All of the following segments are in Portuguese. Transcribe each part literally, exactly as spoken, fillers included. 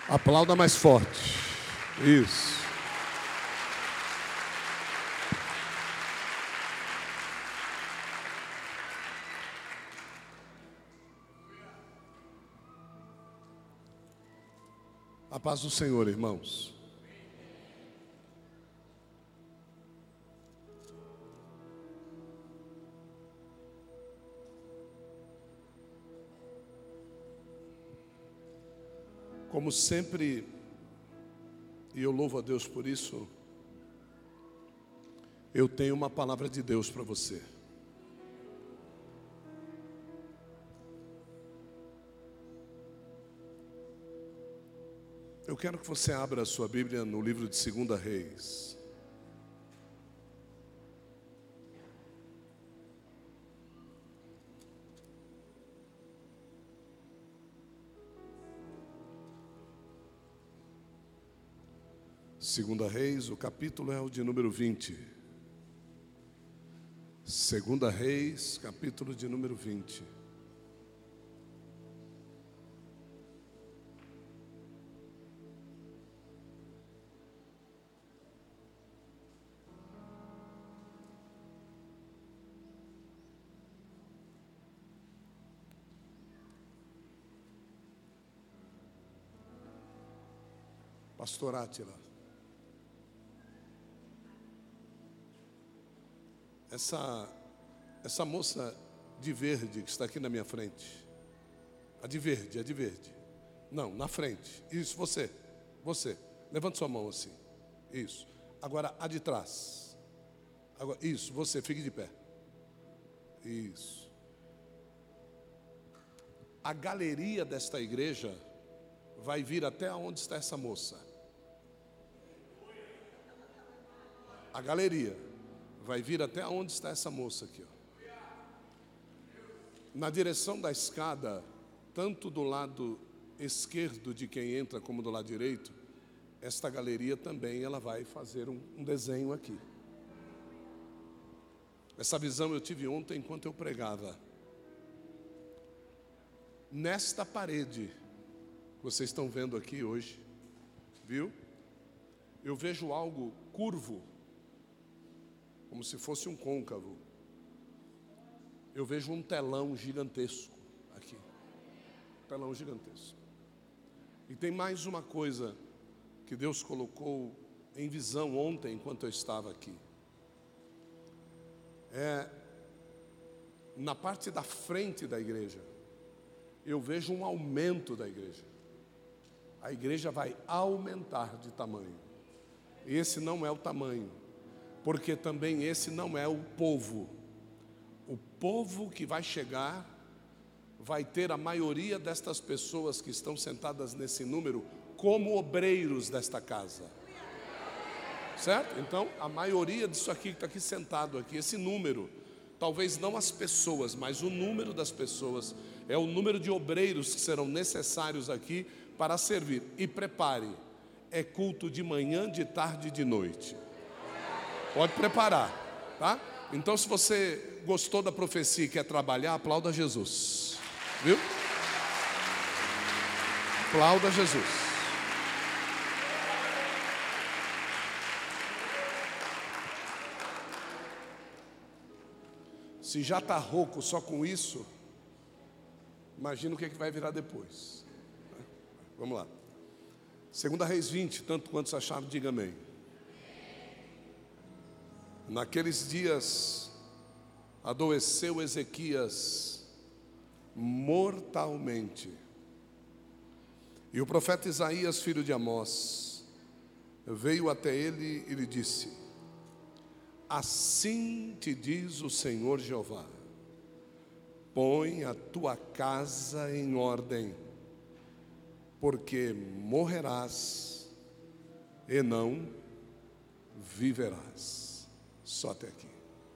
Aplauda mais forte. Isso. A paz do Senhor, irmãos. Como sempre, e eu louvo a Deus por isso, eu tenho uma palavra de Deus para você. Eu quero que você abra a sua Bíblia no livro de Segunda Reis. Segunda Reis, o capítulo é o de número vinte. Segunda Reis, capítulo de número vinte. Pastor Átila. Essa, essa moça de verde que está aqui na minha frente. A de verde, a de verde. Não, na frente. Isso, você. Você. Levante sua mão assim. Isso. Agora, a de trás. Agora, isso, você, fique de pé. Isso. A galeria desta igreja vai vir até onde está essa moça. A galeria vai vir até onde está essa moça aqui, ó. Na direção da escada, tanto do lado esquerdo de quem entra como do lado direito, esta galeria também ela vai fazer um, um desenho aqui. Essa visão eu tive ontem enquanto eu pregava. Nesta parede, vocês estão vendo aqui hoje, viu? Eu vejo algo curvo, como se fosse um côncavo. Eu vejo um telão gigantesco aqui. Telão gigantesco. E tem mais uma coisa que Deus colocou em visão ontem, enquanto eu estava aqui. É, na parte da frente da igreja, eu vejo um aumento da igreja. A igreja vai aumentar de tamanho. E esse não é o tamanho, porque também esse não é o povo. O povo que vai chegar vai ter a maioria destas pessoas que estão sentadas nesse número como obreiros desta casa. Certo? Então, a maioria disso aqui que está aqui sentado aqui, esse número, talvez não as pessoas, mas o número das pessoas, é o número de obreiros que serão necessários aqui para servir. E prepare, é culto de manhã, de tarde e de noite. Pode preparar, tá? Então, se você gostou da profecia e quer trabalhar, aplauda Jesus. Viu? Aplauda Jesus. Se já está rouco só com isso, imagina o que, é que vai virar depois. Vamos lá. Segunda Reis vinte, tanto quanto se acharam, diga amém. Naqueles dias, adoeceu Ezequias mortalmente. E o profeta Isaías, filho de Amós, veio até ele e lhe disse: assim te diz o Senhor Jeová, põe a tua casa em ordem, porque morrerás e não viverás. Só até aqui.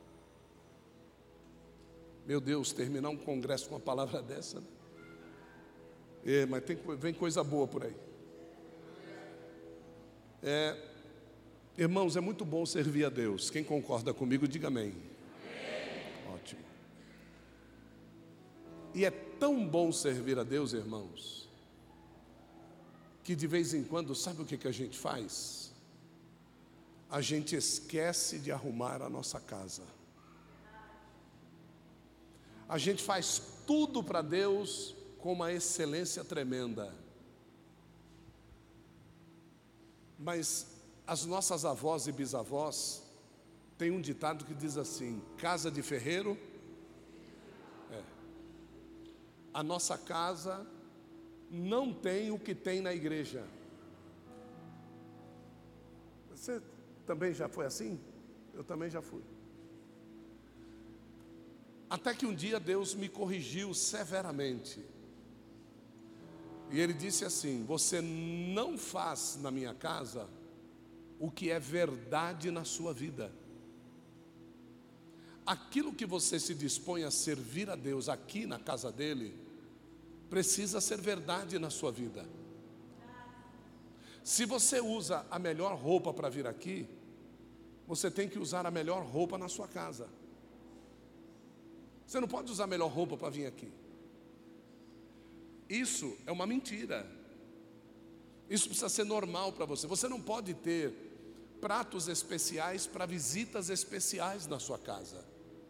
Meu Deus, terminar um congresso com uma palavra dessa, né? É, mas tem, vem coisa boa por aí. É, irmãos, é muito bom servir a Deus. Quem concorda comigo, diga amém. Amém. Ótimo. E é tão bom servir a Deus, irmãos, que de vez em quando, sabe o que, que a gente faz? A gente esquece de arrumar a nossa casa. A gente faz tudo para Deus com uma excelência tremenda. Mas as nossas avós e bisavós têm um ditado que diz assim: casa de ferreiro. É. A nossa casa não tem o que tem na igreja. Você também já foi assim? Eu também já fui. Até que um dia Deus me corrigiu severamente. E Ele disse assim: você não faz na minha casa o que é verdade na sua vida. Aquilo que você se dispõe a servir a Deus aqui na casa dEle, precisa ser verdade na sua vida. Se você usa a melhor roupa para vir aqui, você tem que usar a melhor roupa na sua casa. Você não pode usar a melhor roupa para vir aqui. Isso é uma mentira. Isso precisa ser normal para você. Você não pode ter pratos especiais para visitas especiais na sua casa.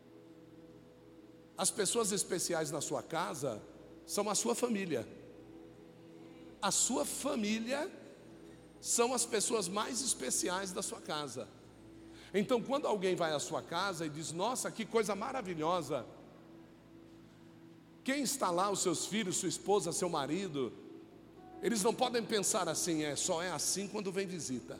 As pessoas especiais na sua casa são a sua família. A sua família são as pessoas mais especiais da sua casa. Então, quando alguém vai à sua casa e diz: nossa, que coisa maravilhosa, quem está lá, os seus filhos, sua esposa, seu marido, eles não podem pensar assim: é, só é assim quando vem visita.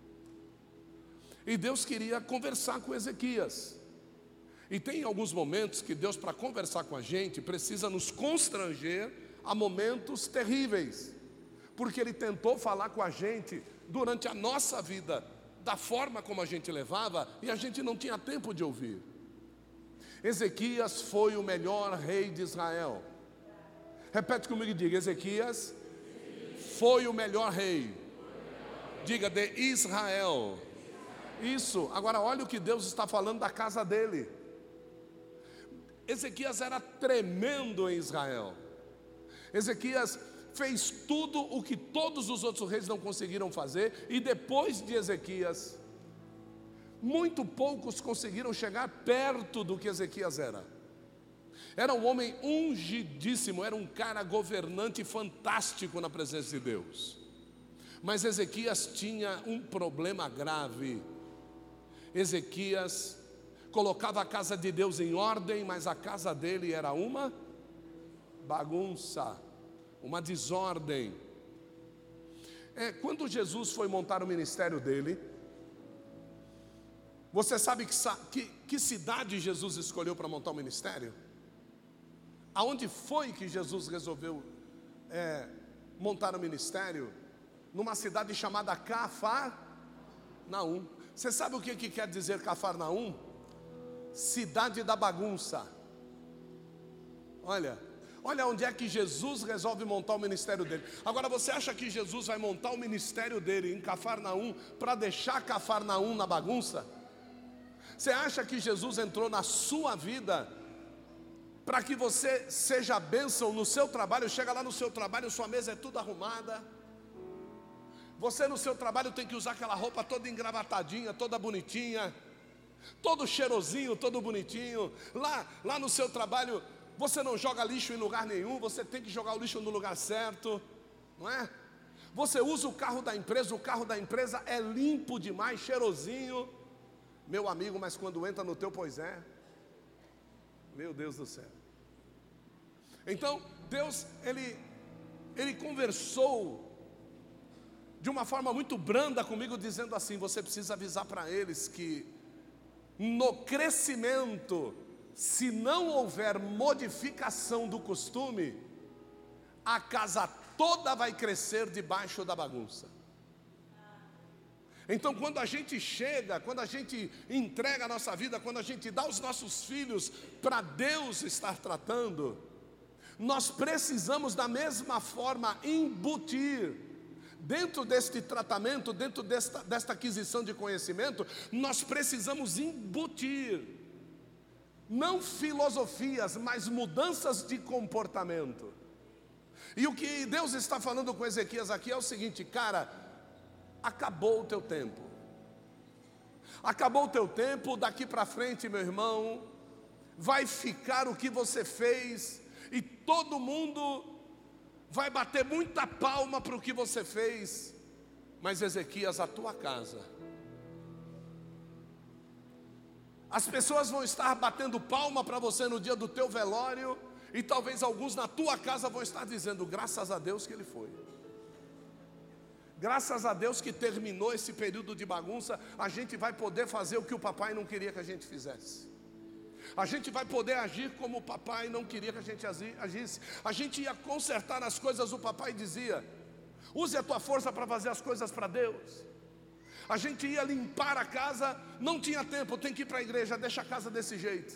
E Deus queria conversar com Ezequias. E tem alguns momentos que Deus, para conversar com a gente, precisa nos constranger a momentos terríveis, porque Ele tentou falar com a gente durante a nossa vida, da forma como a gente levava, e a gente não tinha tempo de ouvir. Ezequias foi o melhor rei de Israel. Repete comigo e diga: Ezequias foi o melhor rei. Diga: de Israel. Isso. Agora olha o que Deus está falando da casa dele. Ezequias era tremendo em Israel. Ezequias fez tudo o que todos os outros reis não conseguiram fazer. E depois de Ezequias, muito poucos conseguiram chegar perto do que Ezequias era. Era um homem ungidíssimo, era um cara governante fantástico na presença de Deus. Mas Ezequias tinha um problema grave. Ezequias colocava a casa de Deus em ordem, mas a casa dele era uma bagunça, uma desordem. É, quando Jesus foi montar o ministério dele, você sabe que, que, que cidade Jesus escolheu para montar o ministério? Aonde foi que Jesus resolveu é, montar o ministério? Numa cidade chamada Cafarnaum. Você sabe o que, que quer dizer Cafarnaum? Cidade da bagunça. Olha, olha onde é que Jesus resolve montar o ministério dele. Agora, você acha que Jesus vai montar o ministério dele em Cafarnaum para deixar Cafarnaum na bagunça? Você acha que Jesus entrou na sua vida para que você seja bênção no seu trabalho? Chega lá no seu trabalho, sua mesa é tudo arrumada. Você no seu trabalho tem que usar aquela roupa toda engravatadinha, toda bonitinha, todo cheirosinho, todo bonitinho. Lá, lá no seu trabalho, você não joga lixo em lugar nenhum, você tem que jogar o lixo no lugar certo, não é? Você usa o carro da empresa, o carro da empresa é limpo demais, cheirosinho. Meu amigo, mas quando entra no teu pois é, meu Deus do céu. Então, Deus, Ele, Ele conversou de uma forma muito branda comigo, dizendo assim: você precisa avisar para eles que no crescimento, se não houver modificação do costume, a casa toda vai crescer debaixo da bagunça. Então, quando a gente chega, quando a gente entrega a nossa vida, quando a gente dá os nossos filhos para Deus estar tratando, nós precisamos da mesma forma embutir, dentro deste tratamento, dentro desta, desta aquisição de conhecimento, nós precisamos embutir, não filosofias, mas mudanças de comportamento. E o que Deus está falando com Ezequias aqui é o seguinte: cara, acabou o teu tempo. Acabou o teu tempo, daqui para frente, meu irmão, vai ficar o que você fez, e todo mundo vai bater muita palma para o que você fez. Mas Ezequias, a tua casa, as pessoas vão estar batendo palma para você no dia do teu velório, e talvez alguns na tua casa vão estar dizendo: graças a Deus que ele foi. Graças a Deus que terminou esse período de bagunça, a gente vai poder fazer o que o papai não queria que a gente fizesse. A gente vai poder agir como o papai não queria que a gente agisse. A gente ia consertar as coisas, o papai dizia: use a tua força para fazer as coisas para Deus. A gente ia limpar a casa, não tinha tempo, tem que ir para a igreja, deixa a casa desse jeito.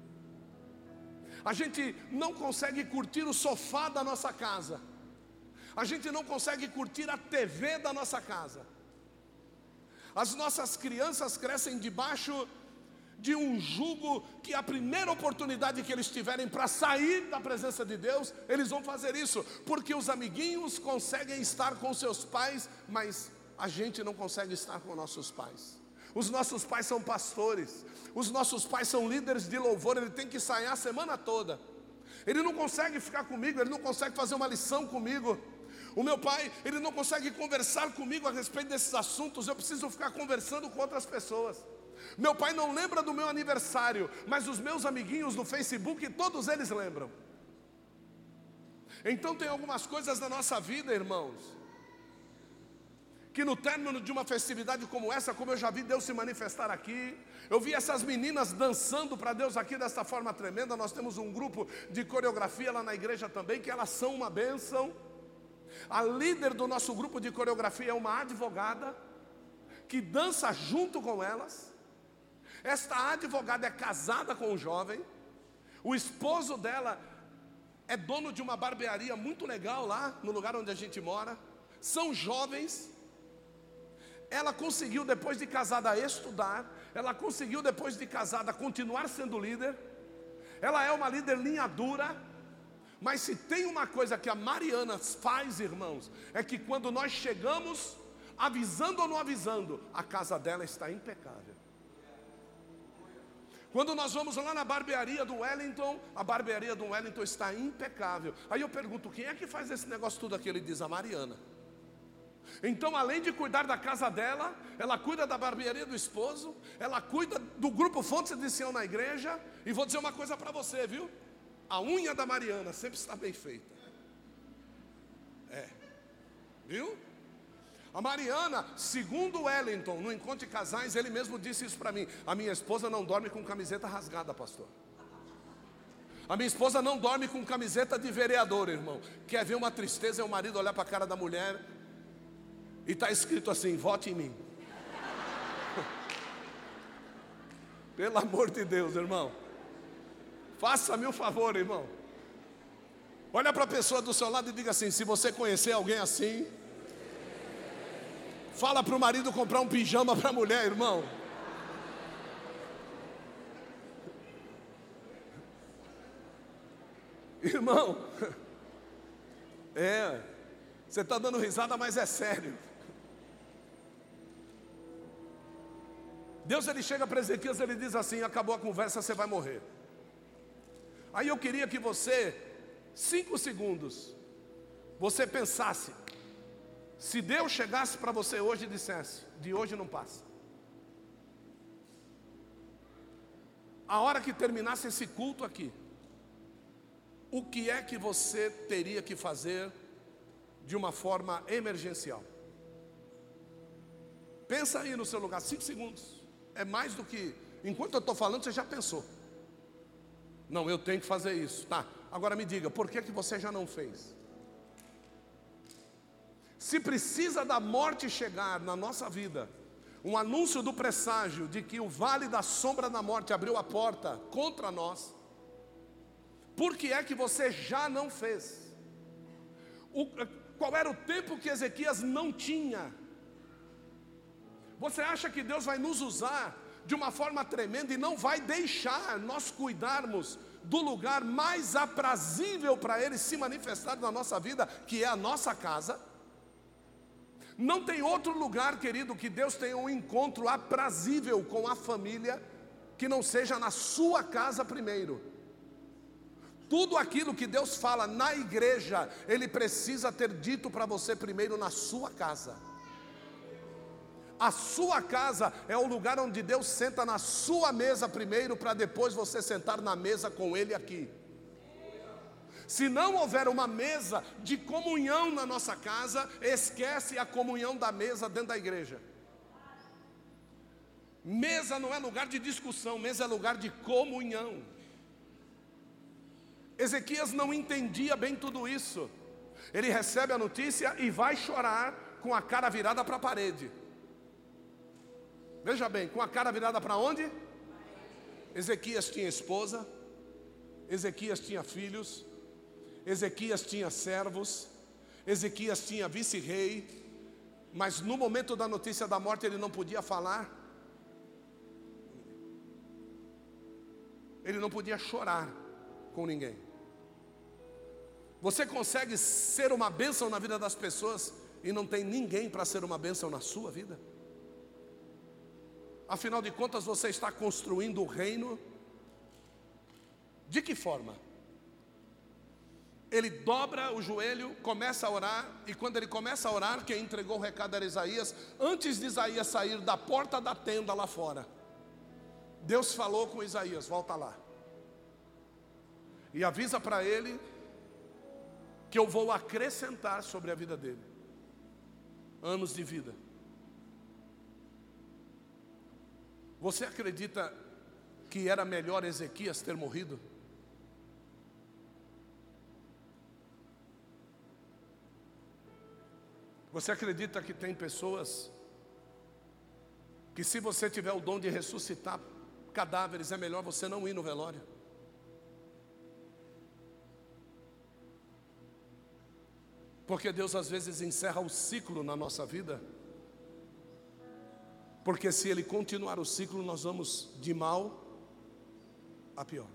A gente não consegue curtir o sofá da nossa casa. A gente não consegue curtir a T V da nossa casa. As nossas crianças crescem debaixo de um jugo que a primeira oportunidade que eles tiverem para sair da presença de Deus, eles vão fazer isso, porque os amiguinhos conseguem estar com seus pais, mas a gente não consegue estar com nossos pais. Os nossos pais são pastores, os nossos pais são líderes de louvor, ele tem que ensaiar a semana toda. Ele não consegue ficar comigo, ele não consegue fazer uma lição comigo. O meu pai, ele não consegue conversar comigo a respeito desses assuntos, eu preciso ficar conversando com outras pessoas. Meu pai não lembra do meu aniversário, mas os meus amiguinhos no Facebook, todos eles lembram. Então tem algumas coisas na nossa vida, irmãos, que no término de uma festividade como essa, como eu já vi Deus se manifestar aqui, eu vi essas meninas dançando para Deus aqui dessa forma tremenda. Nós temos um grupo de coreografia lá na igreja também, que elas são uma bênção. A líder do nosso grupo de coreografia é uma advogada, que dança junto com elas. Esta advogada é casada com um jovem, o esposo dela é dono de uma barbearia muito legal lá no lugar onde a gente mora. São jovens. Ela conseguiu, depois de casada, estudar. Ela conseguiu, depois de casada, continuar sendo líder. Ela é uma líder linha dura. Mas se tem uma coisa que a Mariana faz, irmãos, é que quando nós chegamos, avisando ou não avisando, a casa dela está impecável. Quando nós vamos lá na barbearia do Wellington, a barbearia do Wellington está impecável. Aí eu pergunto: quem é que faz esse negócio tudo aqui? Ele diz: a Mariana. Então, além de cuidar da casa dela, ela cuida da barbearia do esposo, ela cuida do grupo Fontes de Sião na igreja. E vou dizer uma coisa para você, viu? A unha da Mariana sempre está bem feita. É, viu? A Mariana, segundo o Wellington, no encontro de casais, ele mesmo disse isso para mim: a minha esposa não dorme com camiseta rasgada, pastor. A minha esposa não dorme com camiseta de vereador, irmão. Quer ver uma tristeza é o marido olhar para a cara da mulher e está escrito assim: vote em mim. Pelo amor de Deus, irmão, faça-me um favor, irmão. Olha para a pessoa do seu lado e diga assim: se você conhecer alguém assim, fala para o marido comprar um pijama para a mulher, irmão. Irmão, é, você está dando risada, mas é sério. Deus, ele chega para Ezequias, ele diz assim: acabou a conversa, você vai morrer. Aí eu queria que você, cinco segundos, você pensasse, se Deus chegasse para você hoje e dissesse: de hoje não passa. A hora que terminasse esse culto aqui, o que é que você teria que fazer de uma forma emergencial? Pensa aí no seu lugar, cinco segundos. É mais do que, enquanto eu estou falando, você já pensou. Não, eu tenho que fazer isso. Tá, agora me diga, por que que você já não fez? Se precisa da morte chegar na nossa vida, um anúncio do presságio de que o vale da sombra da morte abriu a porta contra nós, por que é que você já não fez? O, qual era o tempo que Ezequias não tinha? Você acha que Deus vai nos usar de uma forma tremenda e não vai deixar nós cuidarmos do lugar mais aprazível para Ele se manifestar na nossa vida, que é a nossa casa. Não tem outro lugar, querido, que Deus tenha um encontro aprazível com a família, que não seja na sua casa primeiro. Tudo aquilo que Deus fala na igreja, Ele precisa ter dito para você primeiro na sua casa. A sua casa é o lugar onde Deus senta na sua mesa primeiro, para depois você sentar na mesa com Ele aqui. Se não houver uma mesa de comunhão na nossa casa, esquece a comunhão da mesa dentro da igreja. Mesa não é lugar de discussão, mesa é lugar de comunhão. Ezequias não entendia bem tudo isso. Ele recebe a notícia e vai chorar com a cara virada para a parede. Veja bem, com a cara virada para onde? Ezequias tinha esposa, Ezequias tinha filhos, Ezequias tinha servos, Ezequias tinha vice-rei, mas no momento da notícia da morte ele não podia falar, ele não podia chorar com ninguém. Você consegue ser uma bênção na vida das pessoas e não tem ninguém para ser uma bênção na sua vida? Afinal de contas, você está construindo o reino de que forma? Ele dobra o joelho, começa a orar, e quando ele começa a orar, quem entregou o recado era Isaías. Antes de Isaías sair da porta da tenda lá fora, Deus falou com Isaías: volta lá e avisa para ele que eu vou acrescentar sobre a vida dele anos de vida. Você acredita que era melhor Ezequias ter morrido? Você acredita que tem pessoas que, se você tiver o dom de ressuscitar cadáveres, é melhor você não ir no velório? Porque Deus às vezes encerra o ciclo na nossa vida, porque se Ele continuar o ciclo, nós vamos de mal a pior.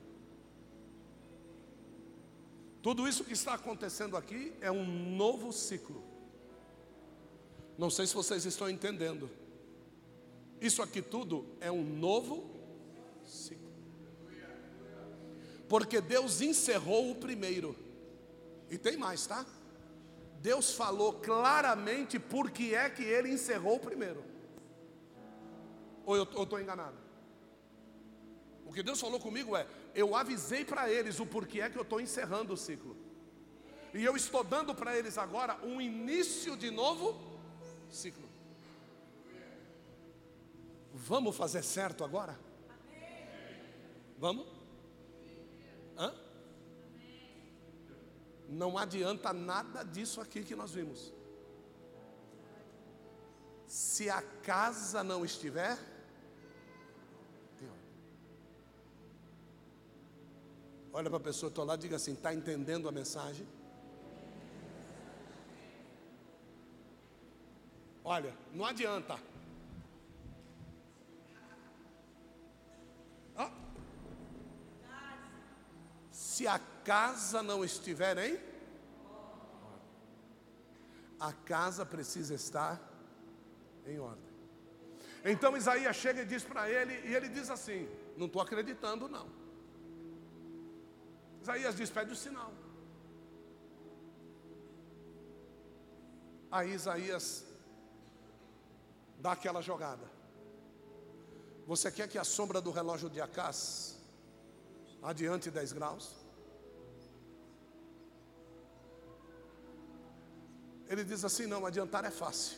Tudo isso que está acontecendo aqui é um novo ciclo. Não sei se vocês estão entendendo. Isso aqui tudo é um novo ciclo. Porque Deus encerrou o primeiro. E tem mais, tá? Deus falou claramente por que é que Ele encerrou o primeiro. Ou eu estou enganado? O que Deus falou comigo é: eu avisei para eles o porquê é que eu estou encerrando o ciclo. E eu estou dando para eles agora um início de novo ciclo. Vamos fazer certo agora? Vamos? Hã? Não adianta nada disso aqui que nós vimos. Se a casa não estiver, olha para a pessoa que está lá e diga assim: está entendendo a mensagem? Olha, não adianta. Ah. Se a casa não estiver em, a casa precisa estar em ordem. Então Isaías chega e diz para ele, e ele diz assim: não estou acreditando não. Isaías diz: pede o sinal. Aí Isaías dá aquela jogada. Você quer que a sombra do relógio de Acás adiante dez graus? Ele diz assim: não, adiantar é fácil.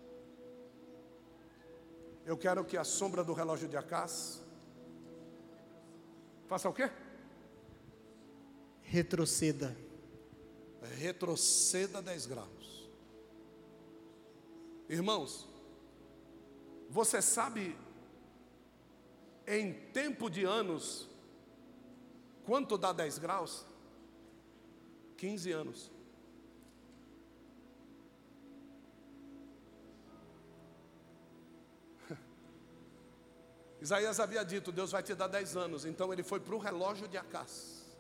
Eu quero que a sombra do relógio de Acás faça o quê? Retroceda. Retroceda dez graus. Irmãos, você sabe em tempo de anos quanto dá dez graus? quinze anos. Isaías havia dito: Deus vai te dar dez anos. Então ele foi para o relógio de Acás.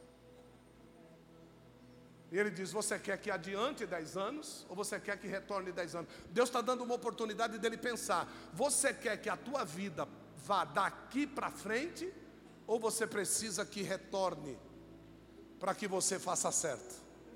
E ele diz: você quer que adiante dez anos ou você quer que retorne dez anos? Deus está dando uma oportunidade dele pensar: você quer que a tua vida vá daqui para frente ou você precisa que retorne para que você faça certo?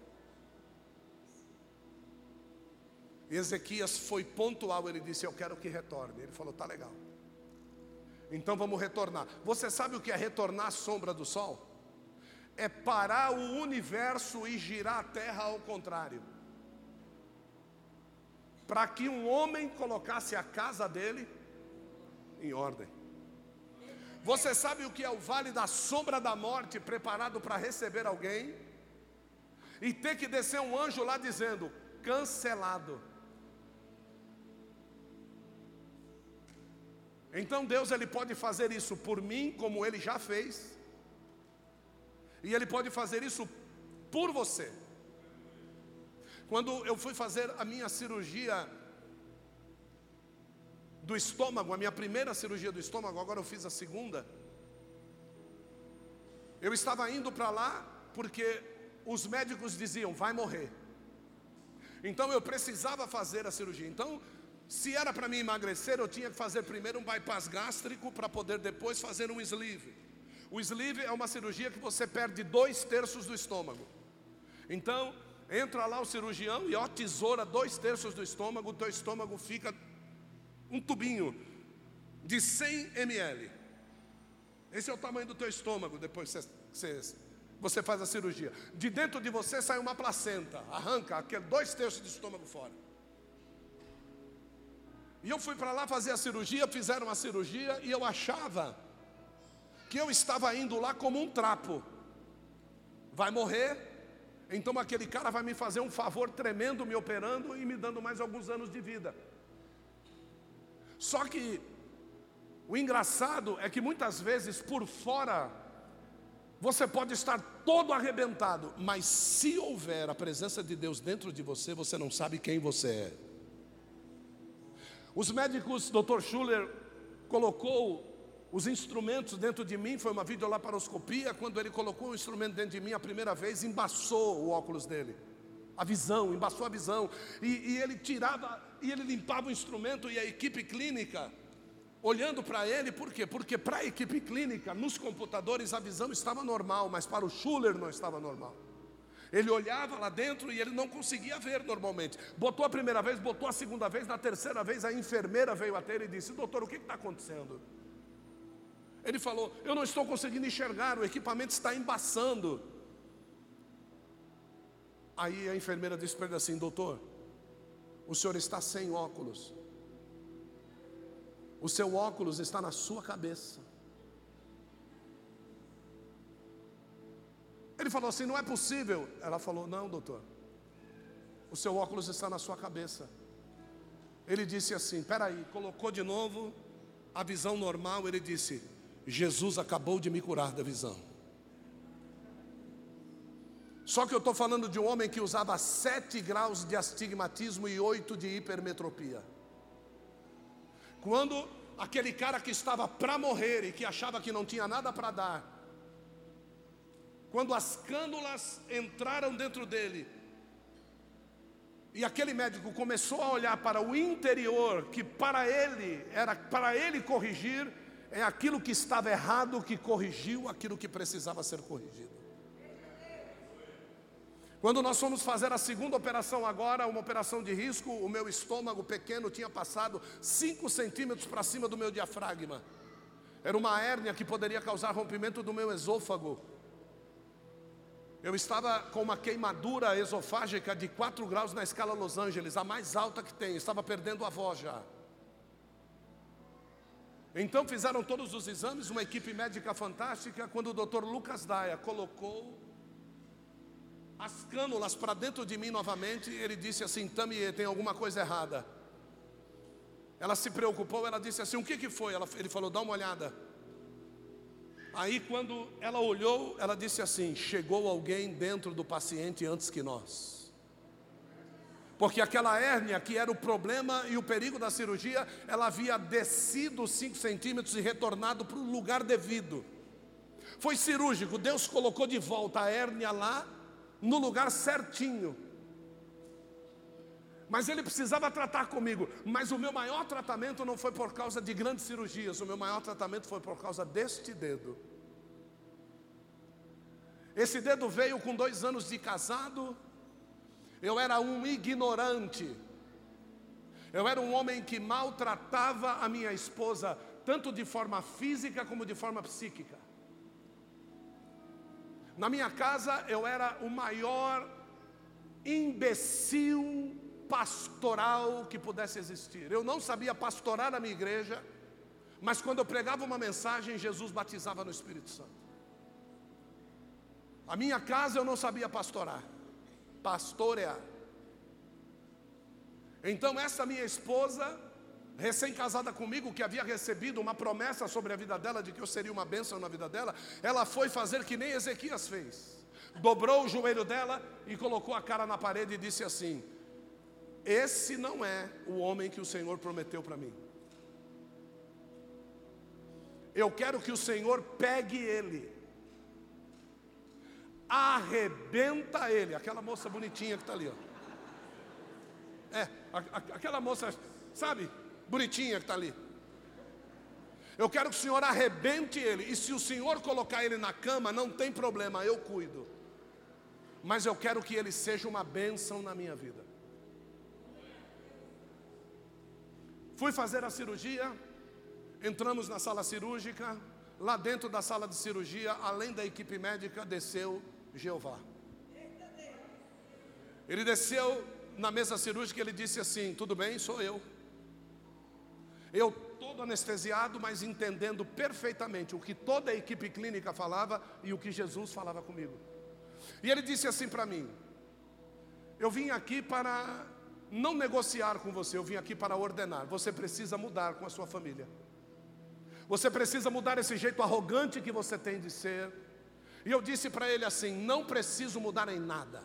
E Ezequias foi pontual, ele disse: eu quero que retorne. Ele falou: tá legal, então vamos retornar. Você sabe o que é retornar à sombra do sol? É parar o universo e girar a terra ao contrário, para que um homem colocasse a casa dele em ordem. Você sabe o que é o vale da sombra da morte, preparado para receber alguém, e ter que descer um anjo lá dizendo: cancelado. Então Deus, ele pode fazer isso por mim, como ele já fez, e ele pode fazer isso por você. Quando eu fui fazer a minha cirurgia do estômago, a minha primeira cirurgia do estômago, agora eu fiz a segunda, eu estava indo para lá porque os médicos diziam: vai morrer. Então eu precisava fazer a cirurgia. Então, se era para mim emagrecer, eu tinha que fazer primeiro um bypass gástrico para poder depois fazer um sleeve. O sleeve é uma cirurgia que você perde dois terços do estômago. Então, entra lá o cirurgião e ó, tesoura dois terços do estômago. O teu estômago fica um tubinho de cem mililitros. Esse é o tamanho do teu estômago. Depois você, você, você faz a cirurgia. De dentro de você sai uma placenta, arranca aquele dois terços do estômago fora. E eu fui para lá fazer a cirurgia. Fizeram a cirurgia e eu achava que eu estava indo lá como um trapo. Vai morrer, então aquele cara vai me fazer um favor tremendo me operando e me dando mais alguns anos de vida. Só que o engraçado é que muitas vezes por fora você pode estar todo arrebentado, mas se houver a presença de Deus dentro de você, você não sabe quem você é. Os médicos, doutor Schuller colocou os instrumentos dentro de mim, foi uma videolaparoscopia. Quando ele colocou o instrumento dentro de mim a primeira vez, embaçou o óculos dele, a visão, embaçou a visão. E, e ele tirava, e ele limpava o instrumento, e a equipe clínica olhando para ele. Por quê? Porque para a equipe clínica, nos computadores, a visão estava normal, mas para o Schuller não estava normal. Ele olhava lá dentro e ele não conseguia ver normalmente. Botou a primeira vez, botou a segunda vez, na terceira vez a enfermeira veio até ele e disse: doutor, o que está acontecendo? Ele falou: eu não estou conseguindo enxergar, o equipamento está embaçando. Aí a enfermeira disse para ele assim: doutor, o senhor está sem óculos. O seu óculos está na sua cabeça. Ele falou assim: não é possível. Ela falou: não, doutor, o seu óculos está na sua cabeça. Ele disse assim: peraí, colocou de novo a visão normal. Ele disse: Jesus acabou de me curar da visão. Só que eu estou falando de um homem que usava sete graus de astigmatismo e oito de hipermetropia. Quando aquele cara que estava para morrer e que achava que não tinha nada para dar, quando as cânulas entraram dentro dele, e aquele médico começou a olhar para o interior, que para ele era para ele corrigir, é aquilo que estava errado que corrigiu aquilo que precisava ser corrigido. Quando nós fomos fazer a segunda operação agora, uma operação de risco, o meu estômago pequeno tinha passado cinco centímetros para cima do meu diafragma. Era uma hérnia que poderia causar rompimento do meu esôfago. Eu estava com uma queimadura esofágica de quatro graus na escala Los Angeles, a mais alta que tem, estava perdendo a voz já. Então fizeram todos os exames, uma equipe médica fantástica. Quando o doutor Lucas Daia colocou as cânulas para dentro de mim novamente, ele disse assim: Tami, tem alguma coisa errada. Ela se preocupou, ela disse assim: o que que foi? Ela, ele falou: dá uma olhada. Aí quando ela olhou, ela disse assim: chegou alguém dentro do paciente antes que nós. Porque aquela hérnia que era o problema e o perigo da cirurgia, ela havia descido cinco centímetros e retornado para o lugar devido. Foi cirúrgico, Deus colocou de volta a hérnia lá, no lugar certinho. Mas ele precisava tratar comigo. Mas o meu maior tratamento não foi por causa de grandes cirurgias. O meu maior tratamento foi por causa deste dedo. Esse dedo veio com dois anos de casado. Eu era um ignorante. Eu era um homem que maltratava a minha esposa, tanto de forma física como de forma psíquica. Na minha casa eu era o maior imbecil pastoral que pudesse existir. Eu não sabia pastorar a minha igreja, mas quando eu pregava uma mensagem, Jesus batizava no Espírito Santo. A minha casa eu não sabia pastorar, pastorear. Então essa minha esposa, recém-casada comigo, que havia recebido uma promessa sobre a vida dela, de que eu seria uma bênção na vida dela, ela foi fazer que nem Ezequias fez. Dobrou o joelho dela e colocou a cara na parede e disse assim: esse não é o homem que o Senhor prometeu para mim. Eu quero que o Senhor pegue ele, arrebenta ele. Aquela moça bonitinha que está ali, ó. É, a, a, aquela moça, sabe, bonitinha que está ali. Eu quero que o Senhor arrebente ele. E se o Senhor colocar ele na cama, não tem problema, eu cuido. Mas eu quero que ele seja uma bênção na minha vida. Fui fazer a cirurgia. Entramos na sala cirúrgica. Lá dentro da sala de cirurgia, além da equipe médica, desceu Jeová. Ele desceu na mesa cirúrgica. Ele disse assim: tudo bem, sou eu. Eu todo anestesiado, mas entendendo perfeitamente o que toda a equipe clínica falava e o que Jesus falava comigo. E ele disse assim para mim: eu vim aqui para não negociar com você, eu vim aqui para ordenar. Você precisa mudar com a sua família. Você precisa mudar esse jeito arrogante que você tem de ser. E eu disse para ele assim: não preciso mudar em nada.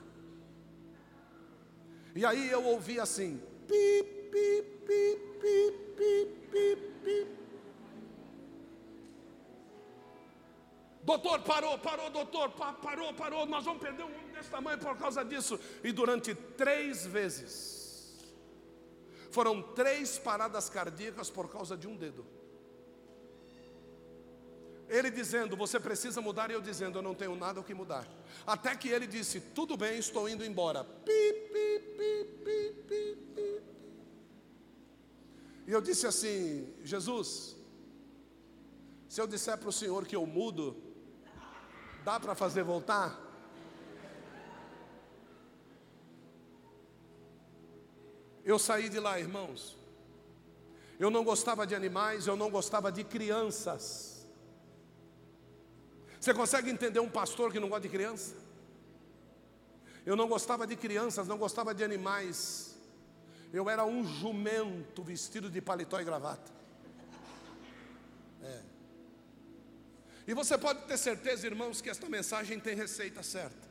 E aí eu ouvi assim: pi, pi, pi, pi, pi, pi, pi. Doutor, parou, parou, doutor, pa, parou, parou, nós vamos perder um homem desse tamanho por causa disso. E durante três vezes, foram três paradas cardíacas por causa de um dedo. Ele dizendo: você precisa mudar, e eu dizendo: eu não tenho nada o que mudar. Até que ele disse: tudo bem, estou indo embora. Pi, pi, pi, pi, pi, pi. E eu disse assim: Jesus, se eu disser para o Senhor que eu mudo, dá para fazer voltar? Eu saí de lá, irmãos. Eu não gostava de animais, eu não gostava de crianças. Você consegue entender um pastor que não gosta de criança? Eu não gostava de crianças, não gostava de animais. Eu era um jumento vestido de paletó e gravata. É. E você pode ter certeza, irmãos, que esta mensagem tem receita certa.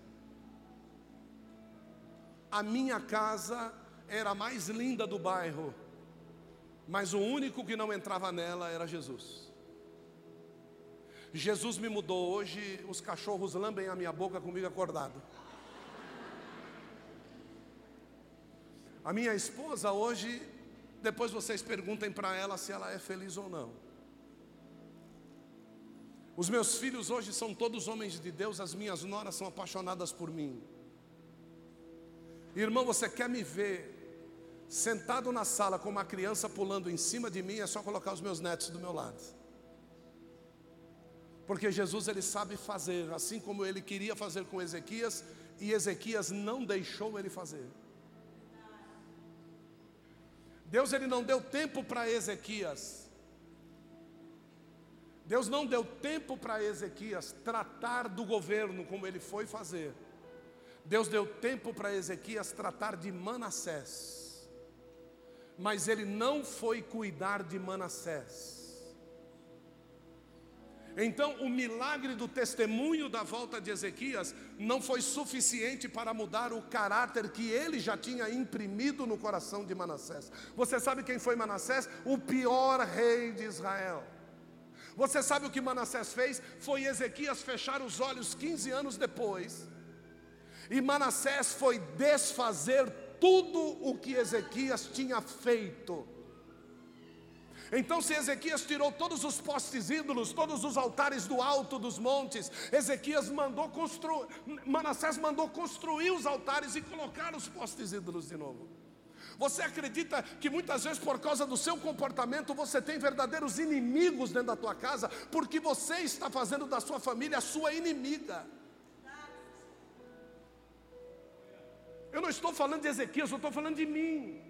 A minha casa era a mais linda do bairro, mas o único que não entrava nela era Jesus. Jesus me mudou. Hoje os cachorros lambem a minha boca comigo acordado. A minha esposa hoje, depois vocês perguntem para ela se ela é feliz ou não. Os meus filhos hoje são todos homens de Deus. As minhas noras são apaixonadas por mim. Irmão, você quer me ver sentado na sala com uma criança pulando em cima de mim? É só colocar os meus netos do meu lado. Porque Jesus, ele sabe fazer, assim como ele queria fazer com Ezequias, e Ezequias não deixou ele fazer. Deus, ele não deu tempo para Ezequias. Deus não deu tempo para Ezequias tratar do governo como ele foi fazer. Deus deu tempo para Ezequias tratar de Manassés. Mas ele não foi cuidar de Manassés. Então o milagre do testemunho da volta de Ezequias não foi suficiente para mudar o caráter que ele já tinha imprimido no coração de Manassés. Você sabe quem foi Manassés? O pior rei de Israel. Você sabe o que Manassés fez? Foi Ezequias fechar os olhos quinze anos depois E Manassés foi desfazer tudo o que Ezequias tinha feito. Então, se Ezequias tirou todos os postes ídolos, todos os altares do alto dos montes, Ezequias mandou construir, Manassés mandou construir os altares e colocar os postes ídolos de novo. Você acredita que muitas vezes por causa do seu comportamento você tem verdadeiros inimigos dentro da tua casa, porque você está fazendo da sua família a sua inimiga? Eu não estou falando de Ezequias, eu estou falando de mim.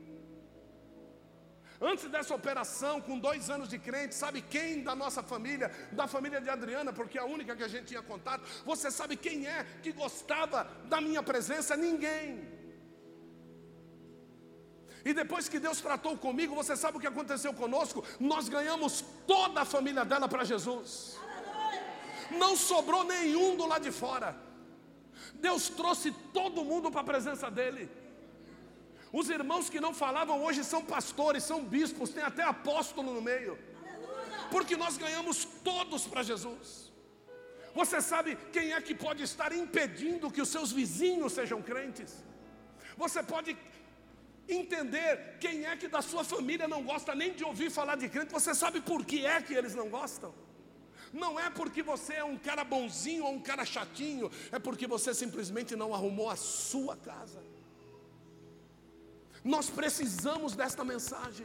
Antes dessa operação, com dois anos de crente, sabe quem da nossa família, da família de Adriana, porque é a única que a gente tinha contato, você sabe quem é que gostava da minha presença? Ninguém. E depois que Deus tratou comigo, você sabe o que aconteceu conosco? Nós ganhamos toda a família dela para Jesus. Não sobrou nenhum do lado de fora. Deus trouxe todo mundo para a presença dele. Os irmãos que não falavam hoje são pastores, são bispos, tem até apóstolo no meio. Porque nós ganhamos todos para Jesus. Você sabe quem é que pode estar impedindo que os seus vizinhos sejam crentes? Você pode entender quem é que da sua família não gosta nem de ouvir falar de crente. Você sabe por que é que eles não gostam? Não é porque você é um cara bonzinho ou um cara chatinho, é porque você simplesmente não arrumou a sua casa. Nós precisamos desta mensagem,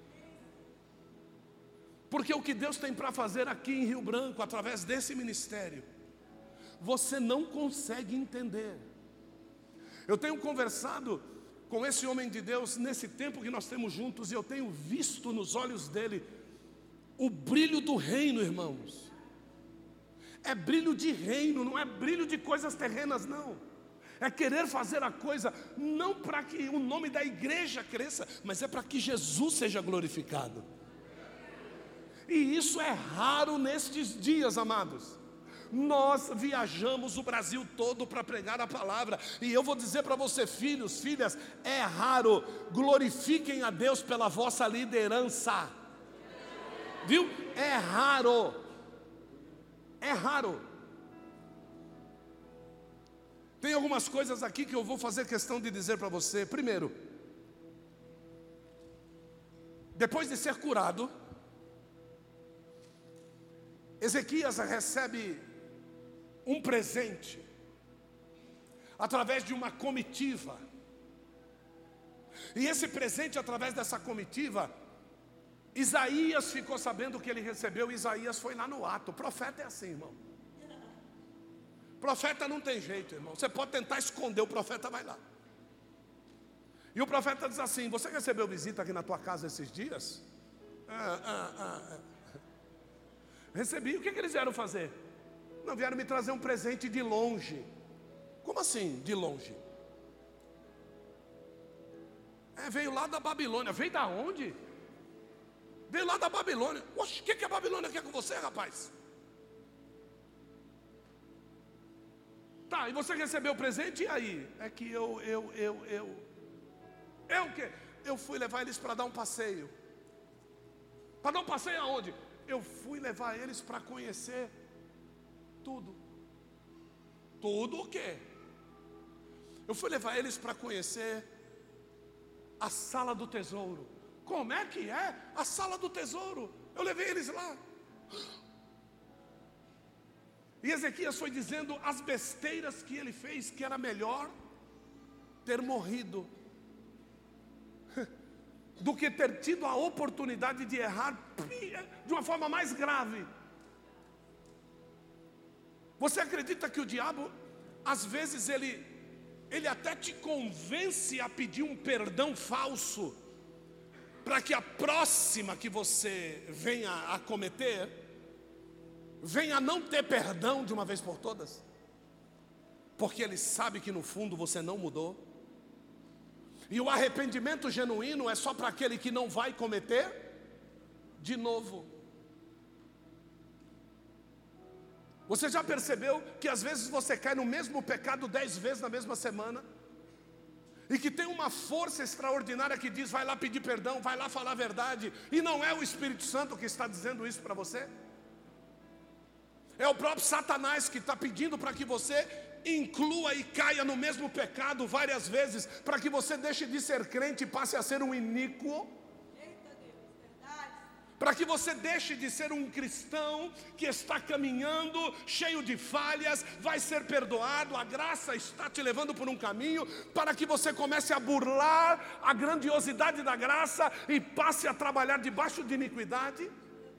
porque o que Deus tem para fazer aqui em Rio Branco, através desse ministério, você não consegue entender. Eu tenho conversado com esse homem de Deus nesse tempo que nós temos juntos, e eu tenho visto nos olhos dele o brilho do reino, irmãos. É brilho de reino, não é brilho de coisas terrenas, não. É querer fazer a coisa não para que o nome da igreja cresça, mas é para que Jesus seja glorificado. E isso é raro nestes dias, amados. Nós viajamos o Brasil todo para pregar a palavra. E eu vou dizer para você, filhos, filhas, é raro. Glorifiquem a Deus pela vossa liderança. Viu? É raro. É raro. Tem algumas coisas aqui que eu vou fazer questão de dizer para você. Primeiro, depois de ser curado, Ezequias recebe um presente através de uma comitiva. E esse presente, através dessa comitiva, Isaías ficou sabendo que ele recebeu. Isaías foi lá no ato. O profeta é assim, irmão. Profeta não tem jeito, irmão. Você pode tentar esconder, o profeta vai lá. E o profeta diz assim: você recebeu visita aqui na tua casa esses dias? Ah, ah, ah, ah. Recebi. O que, que eles vieram fazer? Não, vieram me trazer um presente de longe. Como assim, de longe? É, veio lá da Babilônia. Veio da onde? Veio lá da Babilônia. Oxe, o que, que a Babilônia quer com você, rapaz? Tá, e você recebeu o presente, e aí? É que eu, eu, eu, eu Eu o quê? Eu fui levar eles para dar um passeio. Para dar um passeio aonde? Eu fui levar eles para conhecer tudo. Tudo o quê? Eu fui levar eles para conhecer a sala do tesouro. Como é que é a sala do tesouro? Eu levei eles lá. E Ezequias foi dizendo as besteiras que ele fez, que era melhor ter morrido do que ter tido a oportunidade de errar de uma forma mais grave. Você acredita que o diabo, às vezes ele, ele até te convence a pedir um perdão falso, para que a próxima que você venha a cometer, venha a não ter perdão de uma vez por todas? Porque ele sabe que no fundo você não mudou. E o arrependimento genuíno é só para aquele que não vai cometer de novo. Você já percebeu que às vezes você cai no mesmo pecado dez vezes na mesma semana? E que tem uma força extraordinária que diz: vai lá pedir perdão, vai lá falar a verdade. E não é o Espírito Santo que está dizendo isso para você. É o próprio Satanás que está pedindo para que você inclua e caia no mesmo pecado várias vezes, para que você deixe de ser crente e passe a ser um iníquo. Para que você deixe de ser um cristão que está caminhando, cheio de falhas, vai ser perdoado, a graça está te levando por um caminho, para que você comece a burlar a grandiosidade da graça e passe a trabalhar debaixo de iniquidade.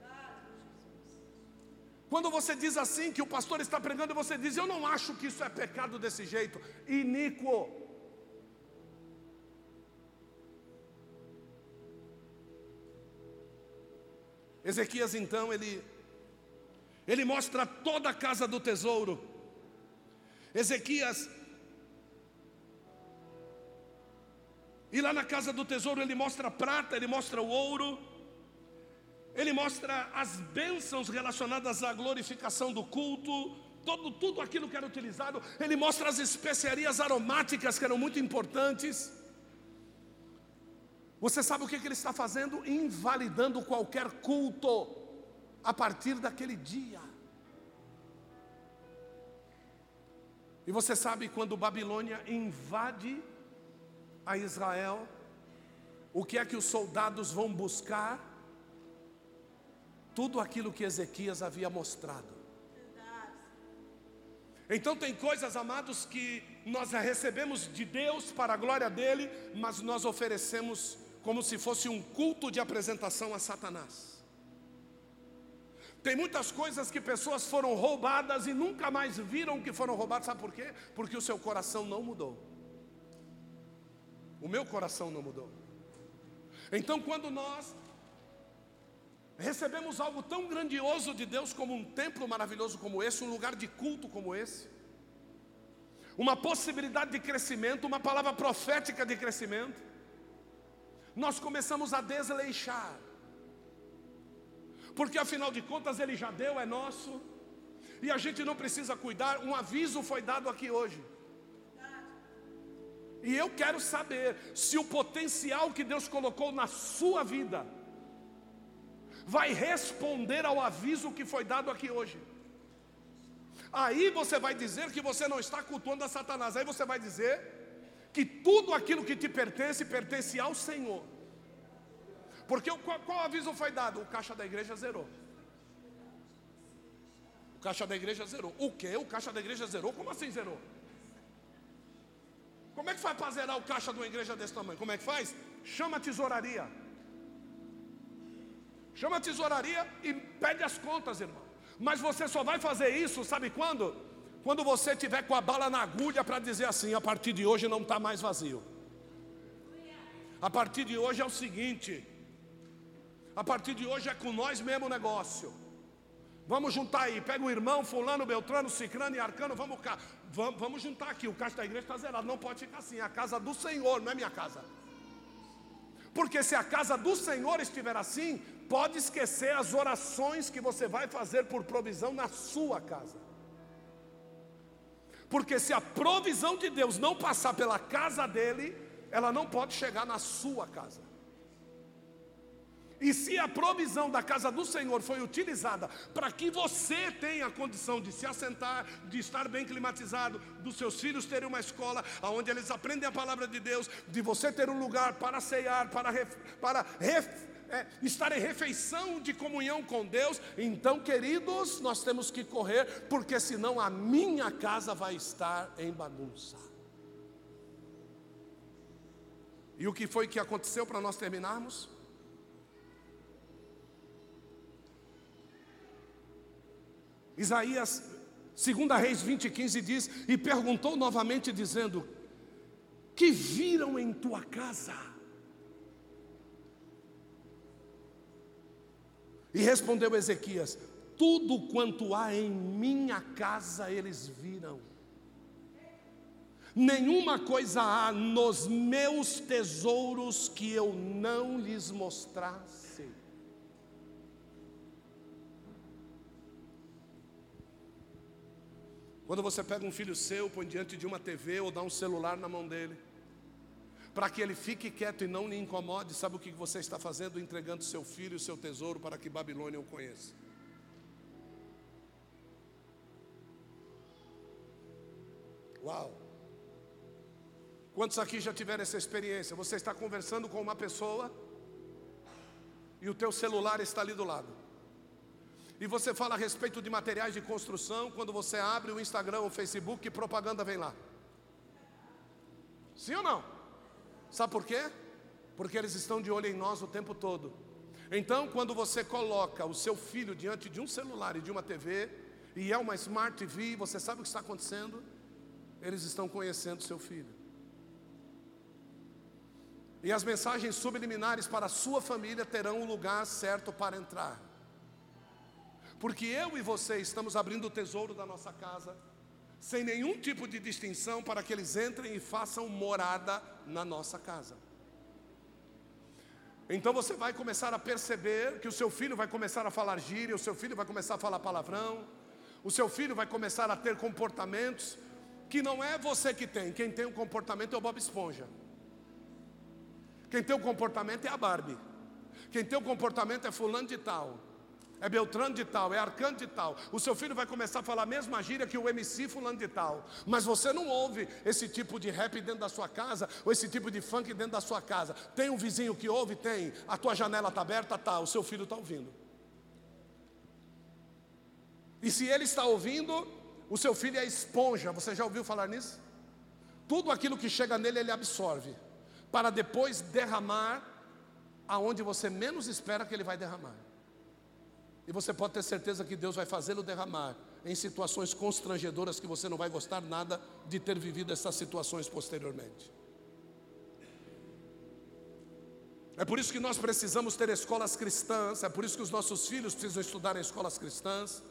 Quando você diz assim, que o pastor está pregando, você diz: eu não acho que isso é pecado desse jeito, iníquo. Ezequias então, ele, ele mostra toda a casa do tesouro. Ezequias, e lá na casa do tesouro ele mostra a prata, ele mostra o ouro, ele mostra as bênçãos relacionadas à glorificação do culto, todo, tudo aquilo que era utilizado. Ele mostra as especiarias aromáticas que eram muito importantes. Você sabe o que ele está fazendo? Invalidando qualquer culto a partir daquele dia. E você sabe, quando Babilônia invade a Israel, o que é que os soldados vão buscar? Tudo aquilo que Ezequias havia mostrado. Então tem coisas, amados, que nós recebemos de Deus para a glória dele, mas nós oferecemos como se fosse um culto de apresentação a Satanás. Tem muitas coisas que pessoas foram roubadas e nunca mais viram que foram roubadas. Sabe por quê? Porque o seu coração não mudou. O meu coração não mudou. Então, quando nós recebemos algo tão grandioso de Deus, como um templo maravilhoso como esse, um lugar de culto como esse, uma possibilidade de crescimento, uma palavra profética de crescimento, nós começamos a desleixar, porque afinal de contas ele já deu, é nosso, e a gente não precisa cuidar. Um aviso foi dado aqui hoje, e eu quero saber se o potencial que Deus colocou na sua vida vai responder ao aviso que foi dado aqui hoje. Aí você vai dizer que você não está cultuando a Satanás. Aí você vai dizer que tudo aquilo que te pertence, pertence ao Senhor. Porque qual, qual aviso foi dado? O caixa da igreja zerou. O caixa da igreja zerou. O quê? O caixa da igreja zerou? Como assim zerou? Como é que faz para zerar o caixa de uma igreja desse tamanho? Como é que faz? Chama a tesouraria. Chama a tesouraria e pede as contas, irmão. Mas você só vai fazer isso, sabe quando? Quando você tiver com a bala na agulha para dizer assim: a partir de hoje não está mais vazio. A partir de hoje é o seguinte: a partir de hoje é com nós mesmo o negócio. Vamos juntar aí, pega o irmão fulano, beltrano, cicrano e arcano, vamos cá, vamos, vamos juntar aqui. O caixa da igreja está zerado, não pode ficar assim. É a casa do Senhor, não é minha casa. Porque se a casa do Senhor estiver assim, pode esquecer as orações que você vai fazer por provisão na sua casa. Porque se a provisão de Deus não passar pela casa dele, ela não pode chegar na sua casa. E se a provisão da casa do Senhor foi utilizada para que você tenha a condição de se assentar, de estar bem climatizado, dos seus filhos terem uma escola onde eles aprendem a palavra de Deus, de você ter um lugar para ceiar, para, ref, para ref, é, estar em refeição de comunhão com Deus, então, queridos, nós temos que correr, porque senão a minha casa vai estar em bagunça. E o que foi que aconteceu para nós terminarmos? Isaías, segunda Reis vinte, quinze diz: e perguntou novamente dizendo: que viram em tua casa? E respondeu Ezequias: tudo quanto há em minha casa eles viram. Nenhuma coisa há nos meus tesouros que eu não lhes mostrasse. Quando você pega um filho seu, põe diante de uma T V ou dá um celular na mão dele, para que ele fique quieto e não lhe incomode, sabe o que você está fazendo? Entregando seu filho e seu tesouro para que Babilônia o conheça. Uau! Quantos aqui já tiveram essa experiência? Você está conversando com uma pessoa e o teu celular está ali do lado. E você fala a respeito de materiais de construção, quando você abre o Instagram ou o Facebook, que propaganda vem lá. Sim ou não? Sabe por quê? Porque eles estão de olho em nós o tempo todo. Então, quando você coloca o seu filho diante de um celular e de uma T V, e é uma Smart T V, você sabe o que está acontecendo? Eles estão conhecendo seu filho. E as mensagens subliminares para a sua família terão o lugar certo para entrar. Porque eu e você estamos abrindo o tesouro da nossa casa, sem nenhum tipo de distinção, para que eles entrem e façam morada na nossa casa. Então você vai começar a perceber que o seu filho vai começar a falar gíria, o seu filho vai começar a falar palavrão, o seu filho vai começar a ter comportamentos que não é você que tem. Quem tem o comportamento é o Bob Esponja. Quem tem o comportamento é a Barbie. Quem tem o comportamento é fulano de tal, é Beltrano de tal, é Arcano de tal. O seu filho vai começar a falar a mesma gíria que o M C fulano de tal. Mas você não ouve esse tipo de rap dentro da sua casa, ou esse tipo de funk dentro da sua casa. Tem um vizinho que ouve? Tem. A tua janela está aberta? Tá. O seu filho está ouvindo. E se ele está ouvindo, o seu filho é esponja. Você já ouviu falar nisso? Tudo aquilo que chega nele, ele absorve, para depois derramar aonde você menos espera que ele vai derramar. E você pode ter certeza que Deus vai fazê-lo derramar em situações constrangedoras que você não vai gostar nada de ter vivido essas situações posteriormente. É por isso que nós precisamos ter escolas cristãs, é por isso que os nossos filhos precisam estudar em escolas cristãs.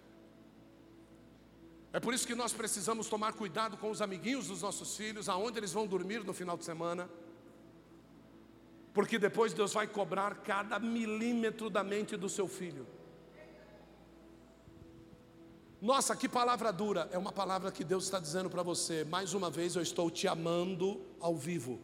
É por isso que nós precisamos tomar cuidado com os amiguinhos dos nossos filhos, aonde eles vão dormir no final de semana. Porque depois Deus vai cobrar cada milímetro da mente do seu filho. Nossa, que palavra dura. É uma palavra que Deus está dizendo para você. Mais uma vez, eu estou te amando ao vivo.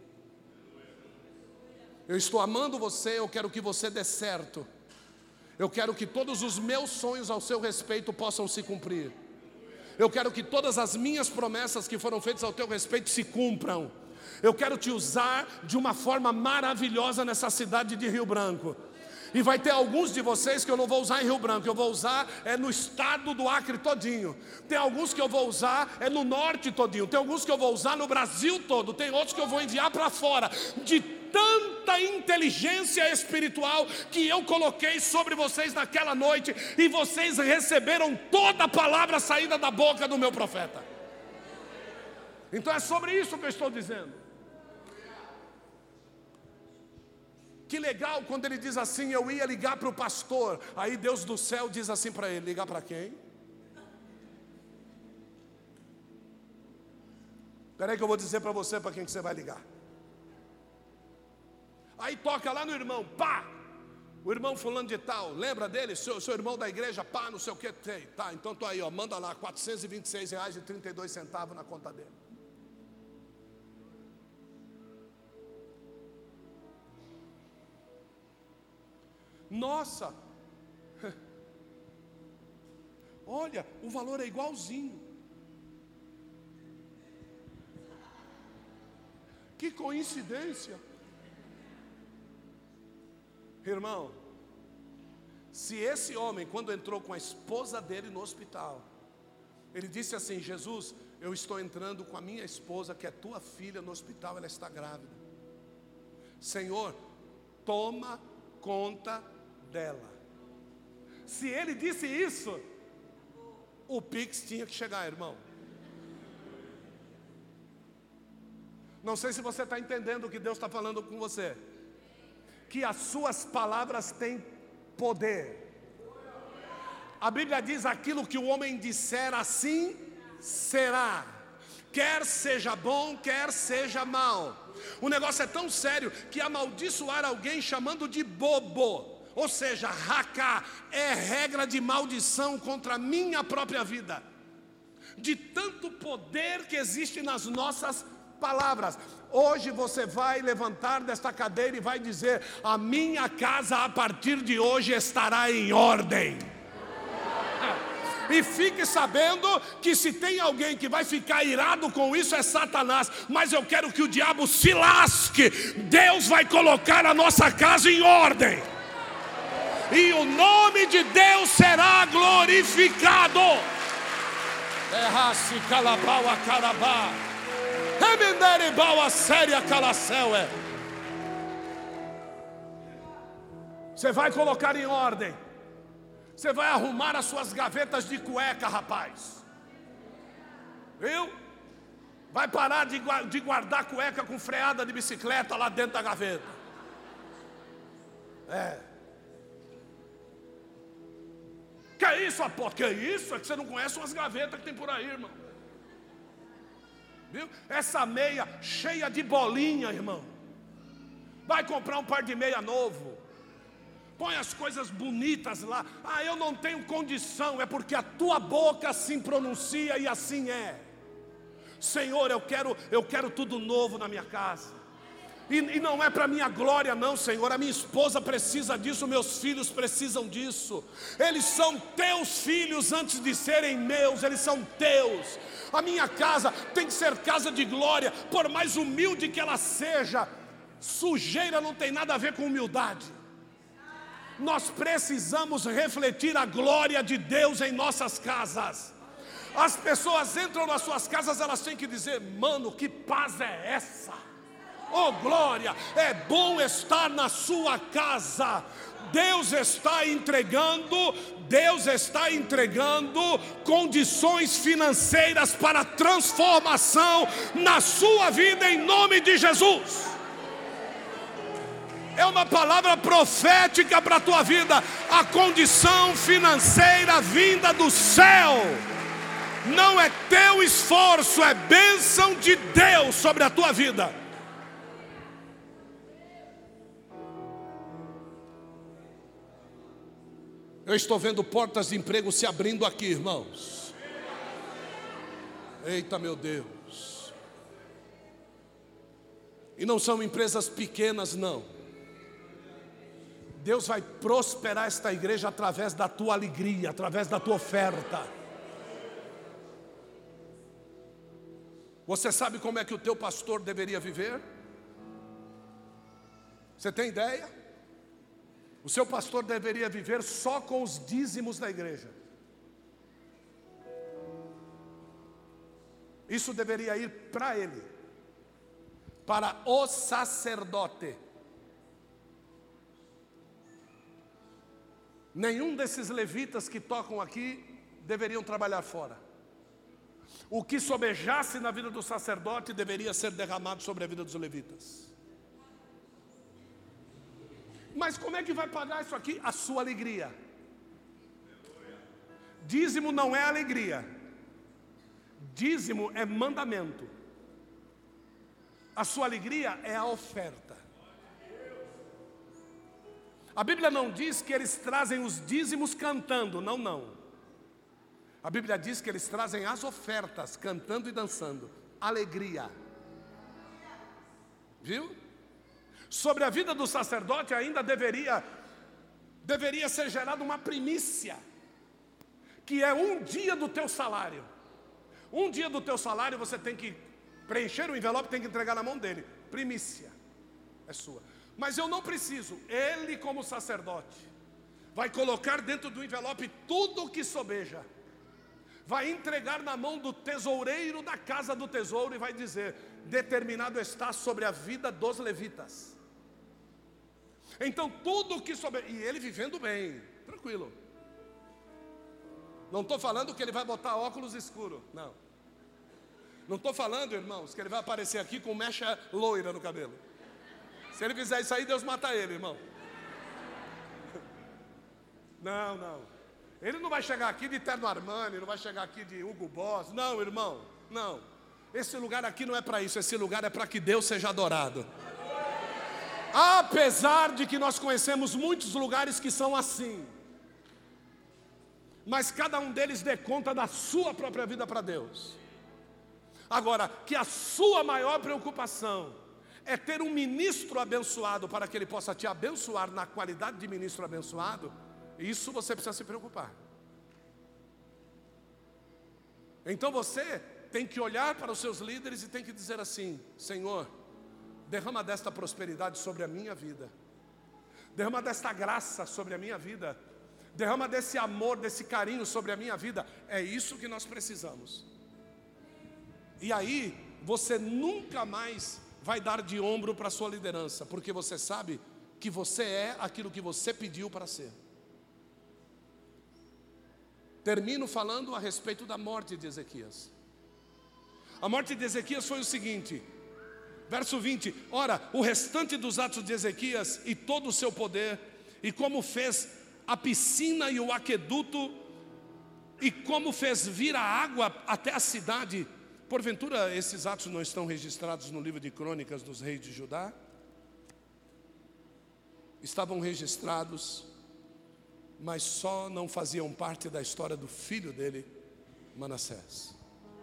Eu estou amando você, eu quero que você dê certo. Eu quero que todos os meus sonhos ao seu respeito possam se cumprir. Eu quero que todas as minhas promessas que foram feitas ao teu respeito se cumpram. Eu quero te usar de uma forma maravilhosa nessa cidade de Rio Branco. E vai ter alguns de vocês que eu não vou usar em Rio Branco, eu vou usar é no estado do Acre todinho. Tem alguns que eu vou usar é no norte todinho. Tem alguns que eu vou usar no Brasil todo. Tem outros que eu vou enviar para fora. De tanta inteligência espiritual que eu coloquei sobre vocês naquela noite, e vocês receberam toda a palavra saída da boca do meu profeta. Então é sobre isso que eu estou dizendo. Que legal quando ele diz assim: eu ia ligar para o pastor. Aí Deus do céu diz assim para ele: ligar para quem? Espera aí que eu vou dizer para você para quem que você vai ligar. Aí toca lá no irmão, pá! O irmão fulano de tal, lembra dele? Seu, seu irmão da igreja, pá, não sei o que tem. Tá, então tô aí, ó, manda lá quatrocentos e vinte e seis reais e trinta e dois centavos na conta dele. Nossa, olha, o valor é igualzinho. Que coincidência. Irmão, se esse homem, quando entrou com a esposa dele no hospital, ele disse assim: Jesus, eu estou entrando com a minha esposa, que é tua filha, no hospital, ela está grávida. Senhor, toma conta dela. Se ele disse isso, o Pix tinha que chegar, irmão. Não sei se você está entendendo o que Deus está falando com você. Que as suas palavras têm poder. A Bíblia diz: aquilo que o homem disser, assim será. Quer seja bom, quer seja mal. O negócio é tão sério que amaldiçoar alguém chamando de bobo, ou seja, racá, é regra de maldição contra a minha própria vida. De tanto poder que existe nas nossas palavras. Hoje você vai levantar desta cadeira e vai dizer: a minha casa a partir de hoje estará em ordem. E fique sabendo que se tem alguém que vai ficar irado com isso é Satanás. Mas eu quero que o diabo se lasque. Deus vai colocar a nossa casa em ordem. E o nome de Deus será glorificado. Errasse calabau a carabá. Remenderebau a séria calacéu é. Você vai colocar em ordem. Você vai arrumar as suas gavetas de cueca, rapaz. Viu? Vai parar de, de guardar cueca com freada de bicicleta lá dentro da gaveta. É. Que é isso, apóstolo? Que é isso? É que você não conhece umas gavetas que tem por aí, irmão. Viu? Essa meia cheia de bolinha, irmão. Vai comprar um par de meia novo. Põe as coisas bonitas lá. Ah, eu não tenho condição. É porque a tua boca assim pronuncia e assim é. Senhor, eu quero, eu quero tudo novo na minha casa. E, e não é para minha glória não, Senhor. A minha esposa precisa disso, meus filhos precisam disso. Eles são teus filhos antes de serem meus. Eles são teus. A minha casa tem que ser casa de glória. Por mais humilde que ela seja, sujeira não tem nada a ver com humildade. Nós precisamos refletir a glória de Deus em nossas casas. As pessoas entram nas suas casas, elas têm que dizer: mano, que paz é essa? Oh glória, é bom estar na sua casa. Deus está entregando, Deus está entregando condições financeiras para transformação na sua vida em nome de Jesus. É uma palavra profética para a tua vida. A condição financeira vinda do céu. Não é teu esforço, é bênção de Deus sobre a tua vida. Eu estou vendo portas de emprego se abrindo aqui, irmãos. Eita, meu Deus. E não são empresas pequenas, não. Deus vai prosperar esta igreja através da tua alegria, através da tua oferta. Você sabe como é que o teu pastor deveria viver? Você tem ideia? O seu pastor deveria viver só com os dízimos da igreja. Isso deveria ir para ele, para o sacerdote. Nenhum desses levitas que tocam aqui deveriam trabalhar fora. O que sobejasse na vida do sacerdote deveria ser derramado sobre a vida dos levitas. Mas como é que vai pagar isso aqui? A sua alegria. Dízimo não é alegria. Dízimo é mandamento. A sua alegria é a oferta. A Bíblia não diz que eles trazem os dízimos cantando, não, não. A Bíblia diz que eles trazem as ofertas cantando e dançando. Alegria. Viu? Sobre a vida do sacerdote ainda deveria, deveria ser gerada uma primícia, que é um dia do teu salário. Um dia do teu salário você tem que preencher o envelope, tem que entregar na mão dele. Primícia é sua. Mas eu não preciso. Ele, como sacerdote, vai colocar dentro do envelope tudo o que sobeja. Vai entregar na mão do tesoureiro da casa do tesouro e vai dizer: determinado está sobre a vida dos levitas. Então tudo o que sobeja, e ele vivendo bem, tranquilo. Não estou falando que ele vai botar óculos escuros, não. Não estou falando, irmãos, que ele vai aparecer aqui com mecha loira no cabelo. Se ele fizer isso aí, Deus mata ele, irmão. Não, não. Ele não vai chegar aqui de Terno Armani, não vai chegar aqui de Hugo Boss. Não, irmão, não. Esse lugar aqui não é para isso. Esse lugar é para que Deus seja adorado. Apesar de que nós conhecemos muitos lugares que são assim, mas cada um deles dê conta da sua própria vida para Deus. Agora, que a sua maior preocupação é ter um ministro abençoado para que ele possa te abençoar na qualidade de ministro abençoado, isso você precisa se preocupar. Então você tem que olhar para os seus líderes e tem que dizer assim: Senhor, derrama desta prosperidade sobre a minha vida, derrama desta graça sobre a minha vida, derrama desse amor, desse carinho sobre a minha vida. É isso que nós precisamos. E aí você nunca mais vai dar de ombro para a sua liderança, porque você sabe que você é aquilo que você pediu para ser. Termino falando a respeito da morte de Ezequias. A morte de Ezequias foi o seguinte, verso vinte: ora, o restante dos atos de Ezequias e todo o seu poder, e como fez a piscina e o aqueduto, e como fez vir a água até a cidade. Porventura esses atos não estão registrados no livro de crônicas dos reis de Judá? Estavam registrados, mas só não faziam parte da história do filho dele, Manassés.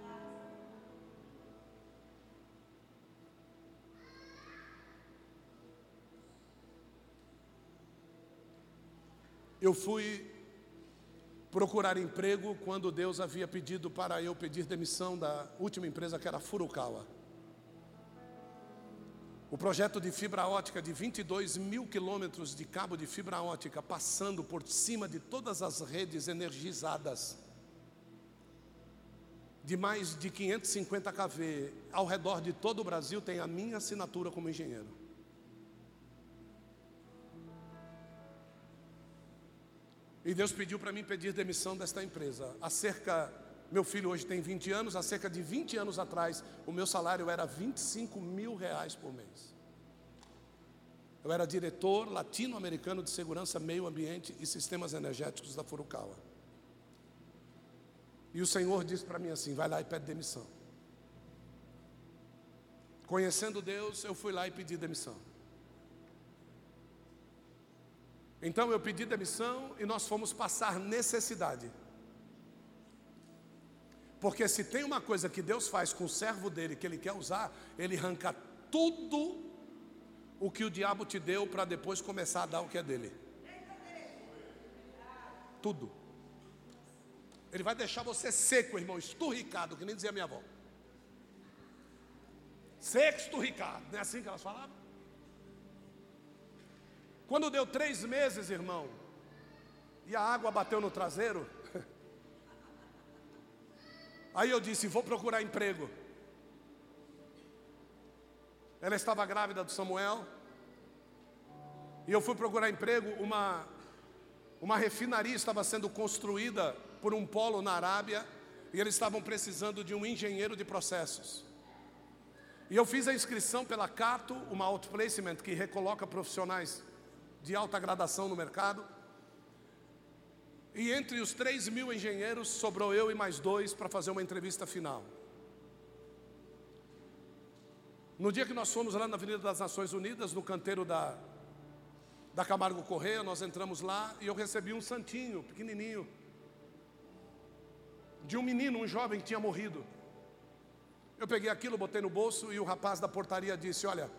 Eu fui procurar emprego quando Deus havia pedido para eu pedir demissão da última empresa, que era a Furukawa. O projeto de fibra ótica de vinte e dois mil quilômetros de cabo de fibra ótica, passando por cima de todas as redes energizadas, de mais de quinhentos e cinquenta quilovolts, ao redor de todo o Brasil, tem a minha assinatura como engenheiro. E Deus pediu para mim pedir demissão desta empresa. Há cerca, meu filho hoje tem vinte anos, há cerca de vinte anos atrás, o meu salário era vinte e cinco mil reais por mês. Eu era diretor latino-americano de segurança, meio ambiente e sistemas energéticos da Furukawa. E o Senhor disse para mim assim: vai lá e pede demissão. Conhecendo Deus, eu fui lá e pedi demissão. Então eu pedi demissão e nós fomos passar necessidade. Porque se tem uma coisa que Deus faz com o servo dele, que Ele quer usar, Ele arranca tudo o que o diabo te deu para depois começar a dar o que é dele. Tudo. Ele vai deixar você seco, irmão, esturricado, que nem dizia minha avó. Seco, esturricado, não é assim que elas falavam? Quando deu três meses, irmão, e a água bateu no traseiro, aí eu disse: vou procurar emprego. Ela estava grávida do Samuel, e eu fui procurar emprego. Uma, uma refinaria estava sendo construída por um polo na Arábia, e eles estavam precisando de um engenheiro de processos. E eu fiz a inscrição pela Cato, uma outplacement que recoloca profissionais de alta gradação no mercado. E entre os três mil engenheiros, sobrou eu e mais dois para fazer uma entrevista final. No dia que nós fomos lá na Avenida das Nações Unidas, no canteiro da, da Camargo Correia, nós entramos lá e eu recebi um santinho, pequenininho, de um menino, um jovem que tinha morrido. Eu peguei aquilo, botei no bolso e o rapaz da portaria disse: olha,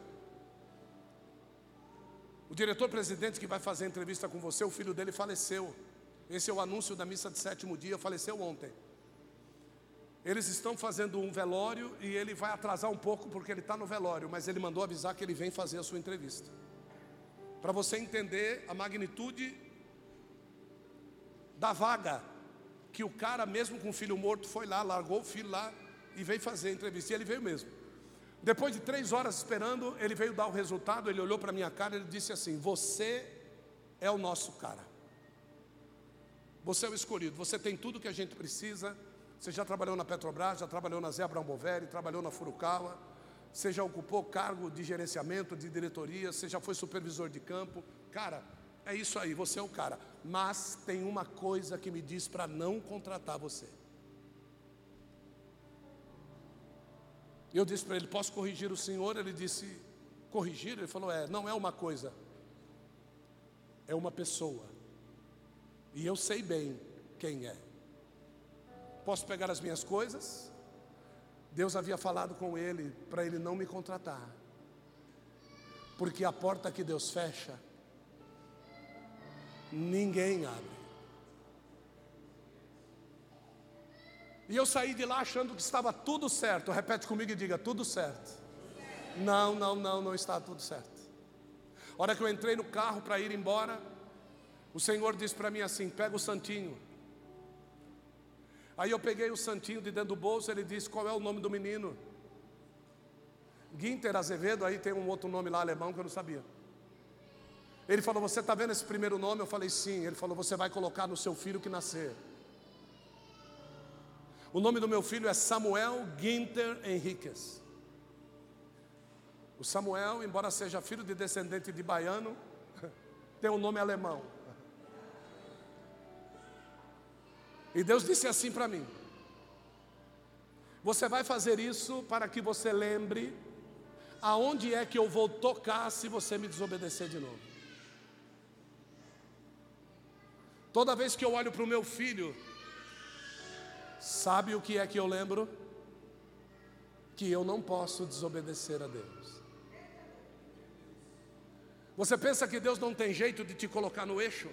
o diretor-presidente que vai fazer a entrevista com você, o filho dele faleceu. Esse é o anúncio da missa de sétimo dia, faleceu ontem. Eles estão fazendo um velório e ele vai atrasar um pouco porque ele está no velório, mas ele mandou avisar que ele vem fazer a sua entrevista. Para você entender a magnitude da vaga, que o cara, mesmo com o filho morto, foi lá, largou o filho lá e veio fazer a entrevista. E ele veio mesmo. Depois de três horas esperando, ele veio dar o resultado. Ele olhou para a minha cara e ele disse assim: você é o nosso cara. Você é o escolhido, você tem tudo que a gente precisa. Você já trabalhou na Petrobras, já trabalhou na Zé Abrão Boveri, trabalhou na Furukawa. Você já ocupou cargo de gerenciamento, de diretoria. Você já foi supervisor de campo. Cara, é isso aí, você é o cara. Mas tem uma coisa que me diz para não contratar você. Eu disse para ele: posso corrigir o senhor? Ele disse: corrigir? Ele falou: é, não é uma coisa, é uma pessoa. E eu sei bem quem é. Posso pegar as minhas coisas? Deus havia falado com ele para ele não me contratar, porque a porta que Deus fecha, ninguém abre. E eu saí de lá achando que estava tudo certo. Repete comigo e diga: tudo certo. Não, não, não, não está tudo certo. A hora que eu entrei no carro para ir embora, o Senhor disse para mim assim: pega o santinho. Aí eu peguei o santinho de dentro do bolso. Ele disse: qual é o nome do menino? Ginter Azevedo. Aí tem um outro nome lá alemão que eu não sabia. Ele falou: você está vendo esse primeiro nome? Eu falei: sim. Ele falou: você vai colocar no seu filho que nascer. O nome do meu filho é Samuel Ginter Henriquez. O Samuel, embora seja filho de descendente de baiano, tem um nome alemão. E Deus disse assim para mim: você vai fazer isso para que você lembre aonde é que eu vou tocar se você me desobedecer de novo. Toda vez que eu olho para o meu filho, sabe o que é que eu lembro? Que eu não posso desobedecer a Deus. Você pensa que Deus não tem jeito de te colocar no eixo?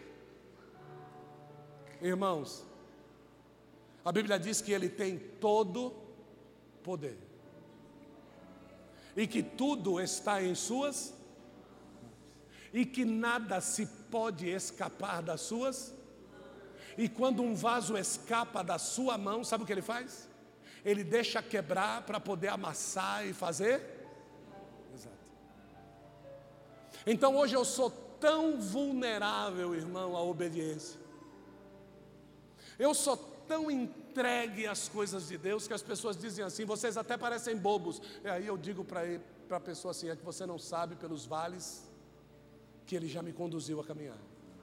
Irmãos, a Bíblia diz que Ele tem todo poder e que tudo está em suas mãos e que nada se pode escapar das suas. E quando um vaso escapa da sua mão, sabe o que Ele faz? Ele deixa quebrar para poder amassar e fazer. Exato. Então hoje eu sou tão vulnerável, irmão, à obediência. Eu sou tão entregue às coisas de Deus que as pessoas dizem assim: vocês até parecem bobos. E aí eu digo para a pessoa assim: é que você não sabe pelos vales que Ele já me conduziu a caminhar.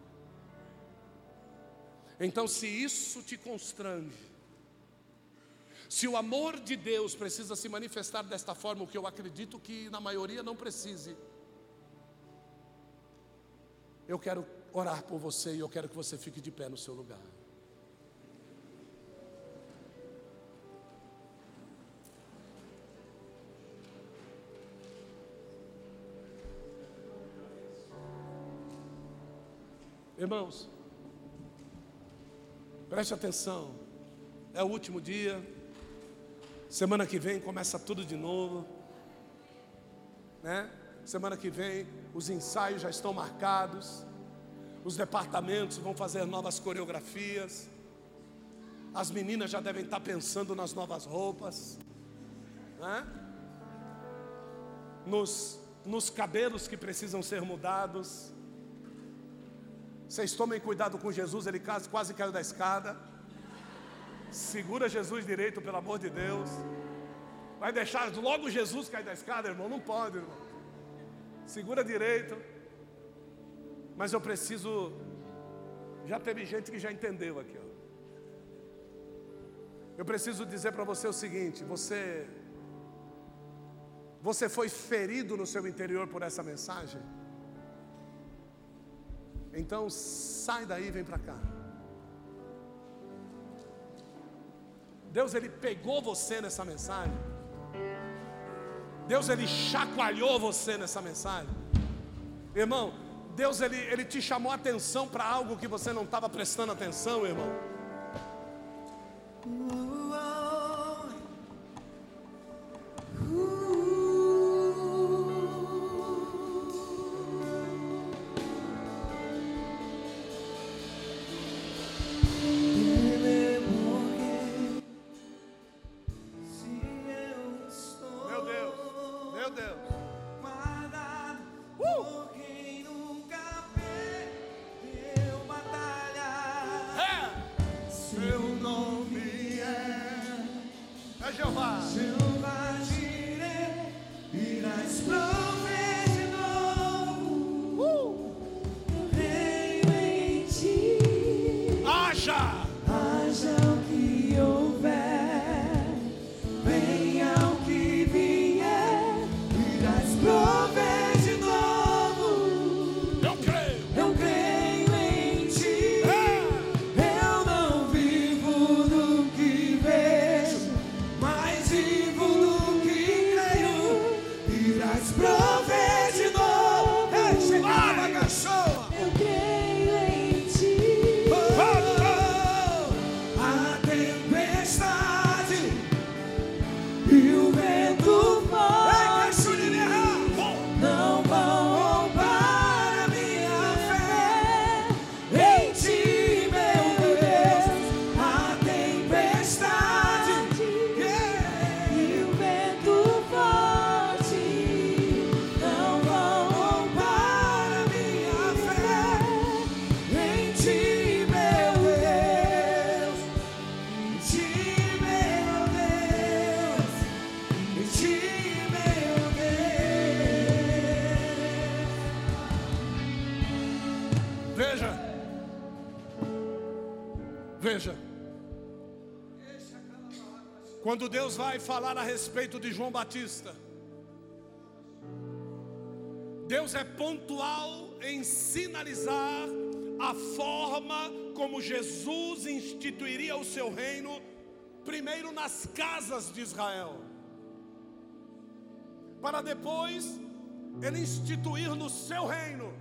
Então, se isso te constrange, se o amor de Deus precisa se manifestar desta forma, o que eu acredito que na maioria não precise, eu quero orar por você e eu quero que você fique de pé no seu lugar. Irmãos, preste atenção, é o último dia, semana que vem começa tudo de novo, né? Semana que vem os ensaios já estão marcados, os departamentos vão fazer novas coreografias, as meninas já devem estar pensando nas novas roupas, né? Nos, nos cabelos que precisam ser mudados. Vocês tomem cuidado com Jesus, ele quase, quase caiu da escada. Segura Jesus direito, pelo amor de Deus. Vai deixar logo Jesus cair da escada, irmão? Não pode, irmão. Segura direito. Mas eu preciso. Já teve gente que já entendeu aqui, ó. Eu preciso dizer para você o seguinte: você, você foi ferido no seu interior por essa mensagem? Então sai daí e vem para cá. Deus, Ele pegou você nessa mensagem. Deus, Ele chacoalhou você nessa mensagem. Irmão, Deus, Ele, Ele te chamou a atenção para algo que você não estava prestando atenção, irmão. Veja, veja, quando Deus vai falar a respeito de João Batista, Deus é pontual em sinalizar a forma como Jesus instituiria o seu reino, primeiro nas casas de Israel, para depois Ele instituir no seu reino.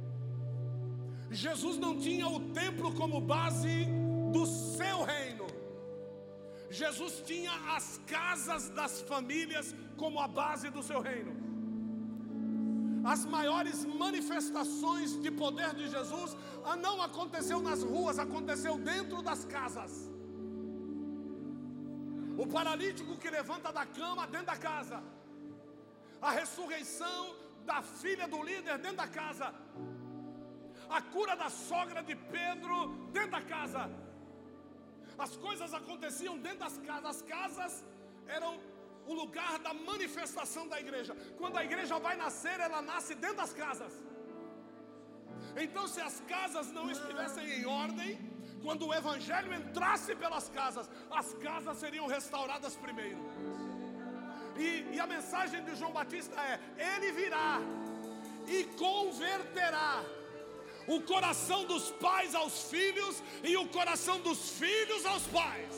Jesus não tinha o templo como base do seu reino. Jesus tinha as casas das famílias como a base do seu reino. As maiores manifestações de poder de Jesus não aconteceu nas ruas, aconteceu dentro das casas. O paralítico que levanta da cama dentro da casa. A ressurreição da filha do líder dentro da casa. A cura da sogra de Pedro dentro da casa. As coisas aconteciam dentro das casas. As casas eram o lugar da manifestação da igreja. Quando a igreja vai nascer, ela nasce dentro das casas. Então, se as casas não estivessem em ordem, quando o evangelho entrasse pelas casas, as casas seriam restauradas primeiro. E, e a mensagem de João Batista é: ele virá e converterá o coração dos pais aos filhos e o coração dos filhos aos pais,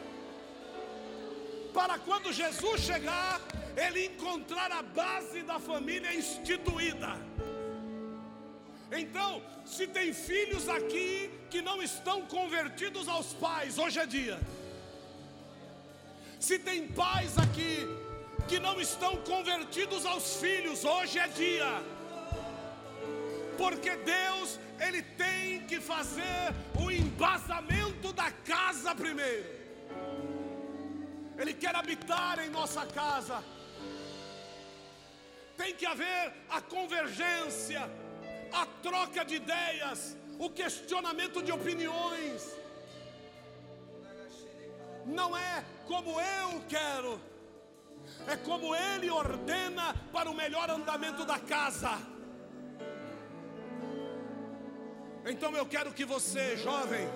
para quando Jesus chegar, ele encontrar a base da família instituída. Então, se tem filhos aqui que não estão convertidos aos pais, hoje é dia. Se tem pais aqui que não estão convertidos aos filhos, hoje é dia. Porque Deus, Ele tem que fazer o embasamento da casa primeiro. Ele quer habitar em nossa casa. Tem que haver a convergência, a troca de ideias, o questionamento de opiniões. Não é como eu quero, é como Ele ordena para o melhor andamento da casa. Então eu quero que você, jovem,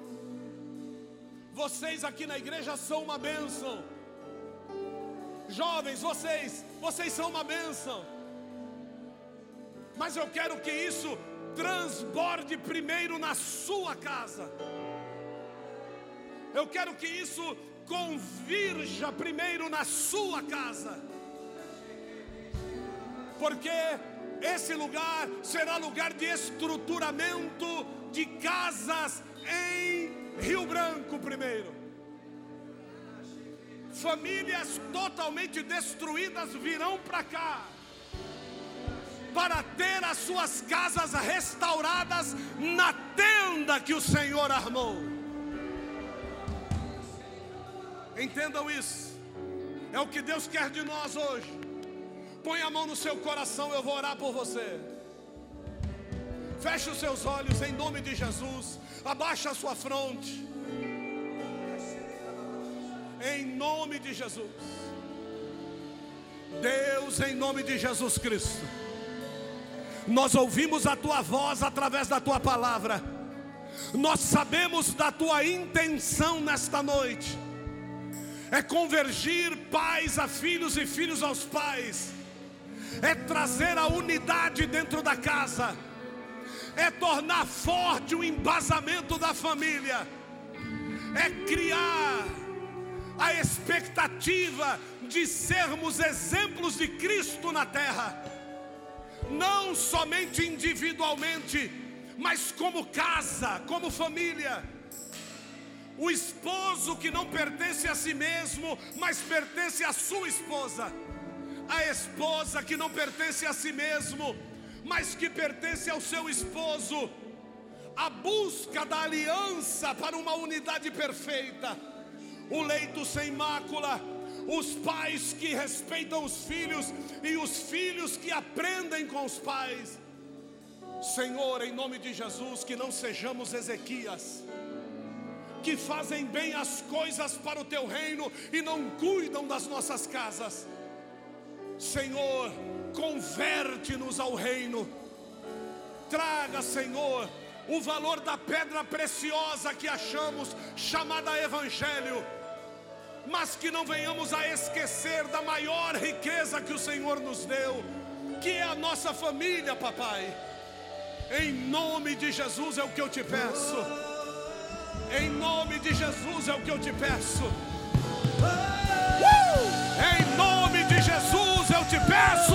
vocês aqui na igreja são uma bênção. Jovens, vocês, vocês são uma bênção. Mas eu quero que isso transborde primeiro na sua casa. Eu quero que isso convirja primeiro na sua casa. Porque esse lugar será lugar de estruturamento de casas em Rio Branco primeiro. Famílias totalmente destruídas virão para cá para ter as suas casas restauradas na tenda que o Senhor armou. Entendam isso. É o que Deus quer de nós hoje. Põe a mão no seu coração, eu vou orar por você. Feche os seus olhos em nome de Jesus. Abaixa a sua fronte. Em nome de Jesus. Deus, em nome de Jesus Cristo, nós ouvimos a Tua voz através da Tua palavra. Nós sabemos da Tua intenção nesta noite. É convergir pais a filhos e filhos aos pais. É trazer a unidade dentro da casa. É tornar forte o embasamento da família. É criar a expectativa de sermos exemplos de Cristo na terra. Não somente individualmente, mas como casa, como família. O esposo que não pertence a si mesmo, mas pertence à sua esposa. A esposa que não pertence a si mesmo, mas que pertence ao seu esposo. A busca da aliança para uma unidade perfeita. O leito sem mácula. Os pais que respeitam os filhos e os filhos que aprendem com os pais. Senhor, em nome de Jesus, que não sejamos Ezequias, que fazem bem as coisas para o Teu reino e não cuidam das nossas casas. Senhor, converte-nos ao reino. Traga, Senhor, o valor da pedra preciosa que achamos, chamada Evangelho, mas que não venhamos a esquecer da maior riqueza que o Senhor nos deu, que é a nossa família, papai. Em nome de Jesus é o que eu te peço. Em nome de Jesus é o que eu te peço. Uh! Em nome de Jesus eu te peço.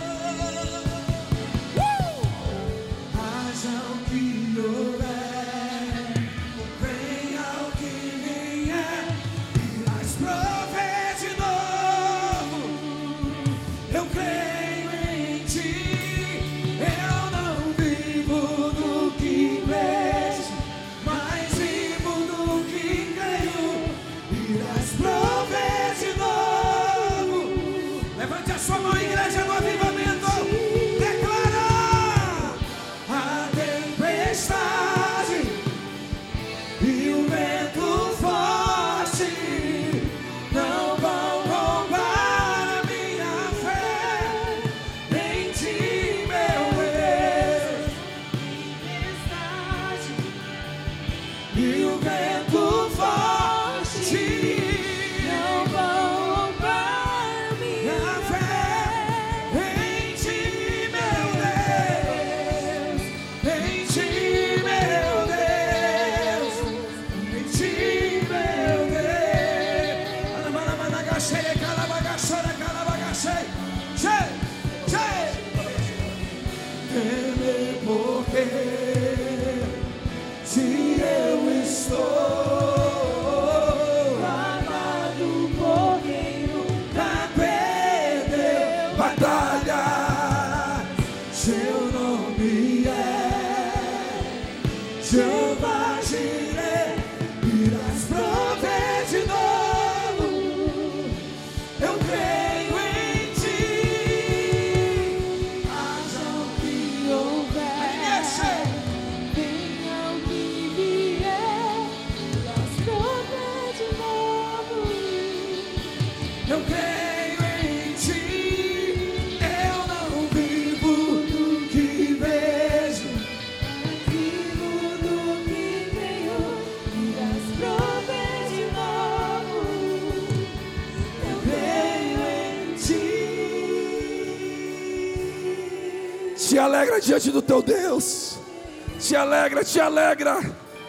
Te alegra diante do teu Deus. Te alegra, te alegra.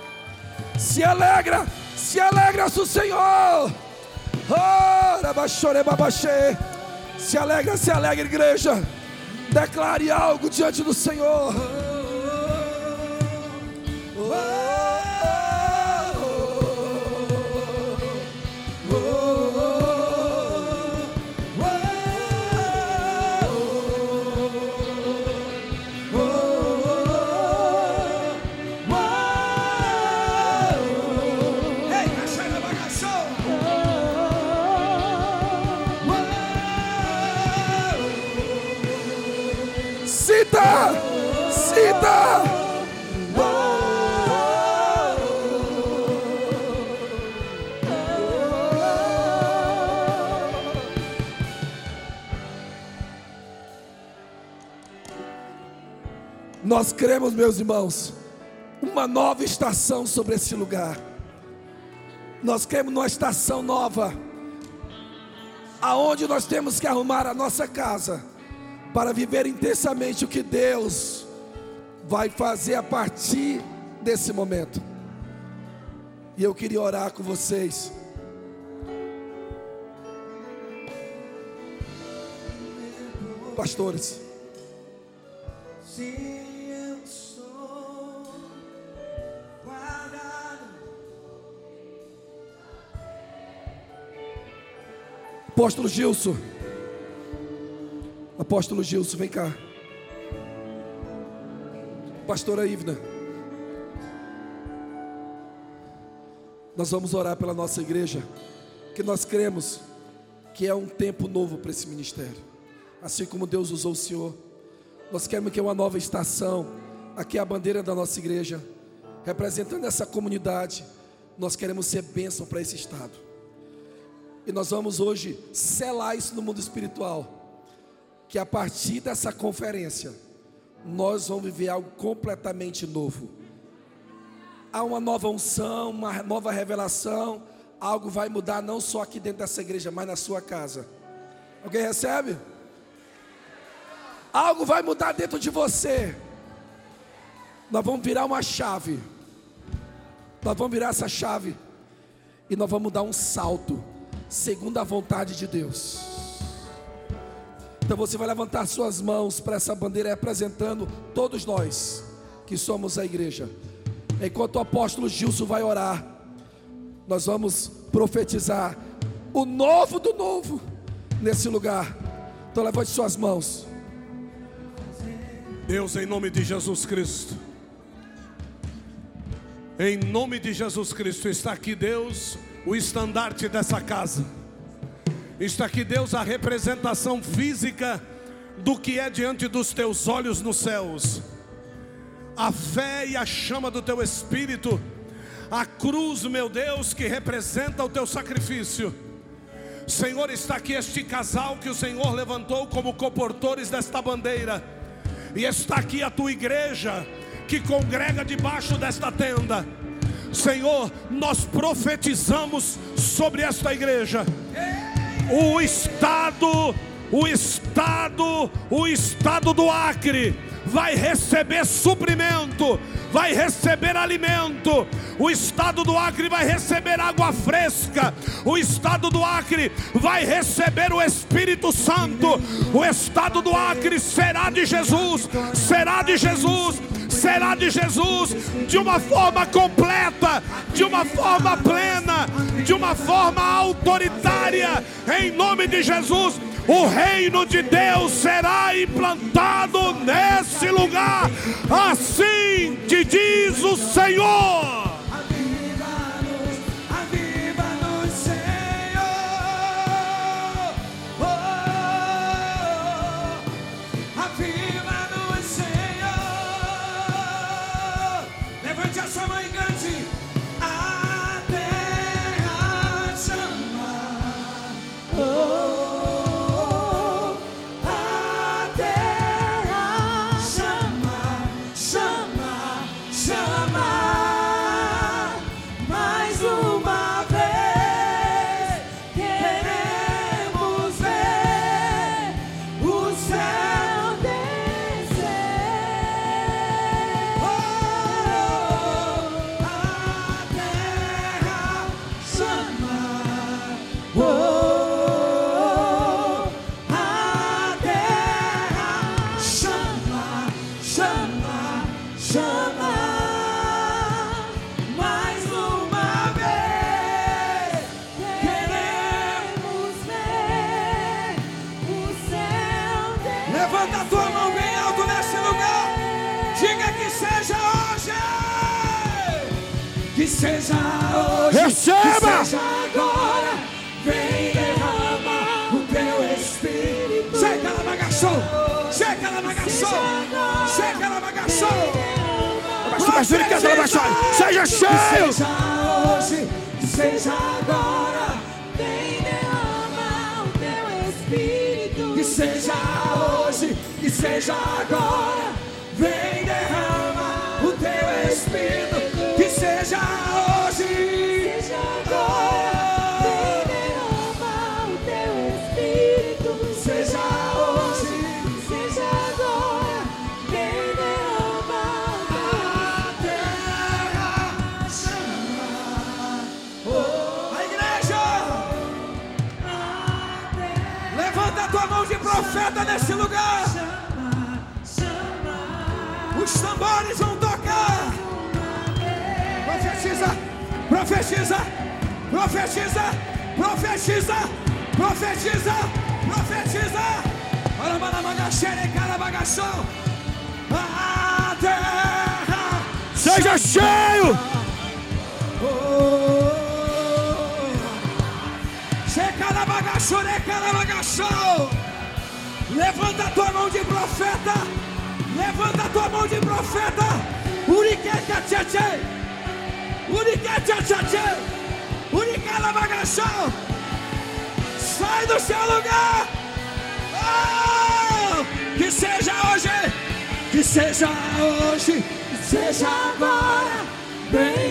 Se alegra, se alegra do Senhor. Se alegra, se alegra, igreja. Declare algo diante do Senhor. Cita, cita. Nós cremos, meus irmãos, uma nova estação sobre esse lugar. Nós cremos numa estação nova, aonde nós temos que arrumar a nossa casa para viver intensamente o que Deus vai fazer a partir desse momento. E eu queria orar com vocês. Pastores, Apóstolo Gilson, Apóstolo Gilson, vem cá. Pastora Ivna, nós vamos orar pela nossa igreja, que nós cremos que é um tempo novo para esse ministério. Assim como Deus usou o Senhor, nós queremos que é uma nova estação. Aqui é a bandeira da nossa igreja, representando essa comunidade. Nós queremos ser bênção para esse estado. E nós vamos hoje selar isso no mundo espiritual, que a partir dessa conferência nós vamos viver algo completamente novo. há uma nova unção, uma nova revelação. Algo vai mudar não só aqui dentro dessa igreja, mas na sua casa. Alguém recebe? Algo vai mudar dentro de você. Nós vamos virar uma chave. Nós vamos virar essa chave e nós vamos dar um salto segundo a vontade de Deus. Então você vai levantar suas mãos para essa bandeira, representando todos nós que somos a igreja. Enquanto o apóstolo Gilson vai orar, nós vamos profetizar o novo do novo nesse lugar. Então levante suas mãos. Deus, em nome de Jesus Cristo, em nome de Jesus Cristo, está aqui, Deus, o estandarte dessa casa. Está aqui, Deus, a representação física do que é diante dos teus olhos nos céus. A fé e a chama do teu Espírito, a cruz, meu Deus, que representa o teu sacrifício. Senhor, está aqui este casal que o Senhor levantou como comportores desta bandeira. E está aqui a tua igreja que congrega debaixo desta tenda. Senhor, nós profetizamos sobre esta igreja o estado, o estado, o estado do Acre vai receber suprimento, vai receber alimento. O estado do Acre vai receber água fresca. O estado do Acre vai receber o Espírito Santo. O estado do Acre será de Jesus, será de Jesus, será de Jesus, de uma forma completa, de uma forma plena, de uma forma autoritária. Em nome de Jesus, o reino de Deus será implantado nesse lugar. Assim te diz o Senhor. Aviva-nos, aviva-nos, Senhor. Oh, aviva-nos, Senhor. Levante a sua mão e cante. A terra chama. Oh. Levanta a tua mão bem alto nesse lugar. Diga que seja hoje. Que seja hoje. Receba. Que seja agora. Vem derrama o teu Espírito. Chega na bagaçou. Chega na bagaçou. Chega na bagaçou. Seja cheio. Que seja hoje. Que seja agora. Vem derrama o teu Espírito. Que seja hoje, que seja agora, vem derrama o teu Espírito. Que seja hoje, que seja agora, vem derrama o teu Espírito. Que seja hoje, que seja agora, vem derrama a terra chama. Oh, a igreja, levanta a tua mão de profeta nesse lugar. Os tambores vão tocar. Profetiza, profetiza, profetiza, profetiza, profetiza, profetiza. Para manamagaxere, carabagação. A terra seja cheio. Checarabagaxore, carabagação. Levanta a tua mão de profeta. Levanta a tua mão de profeta. Uriqueca tchatchê. Uriqueca tchatchê. Uriqueca bagação. Sai do seu lugar. Oh! Que seja hoje. Que seja hoje. Que seja agora. Vem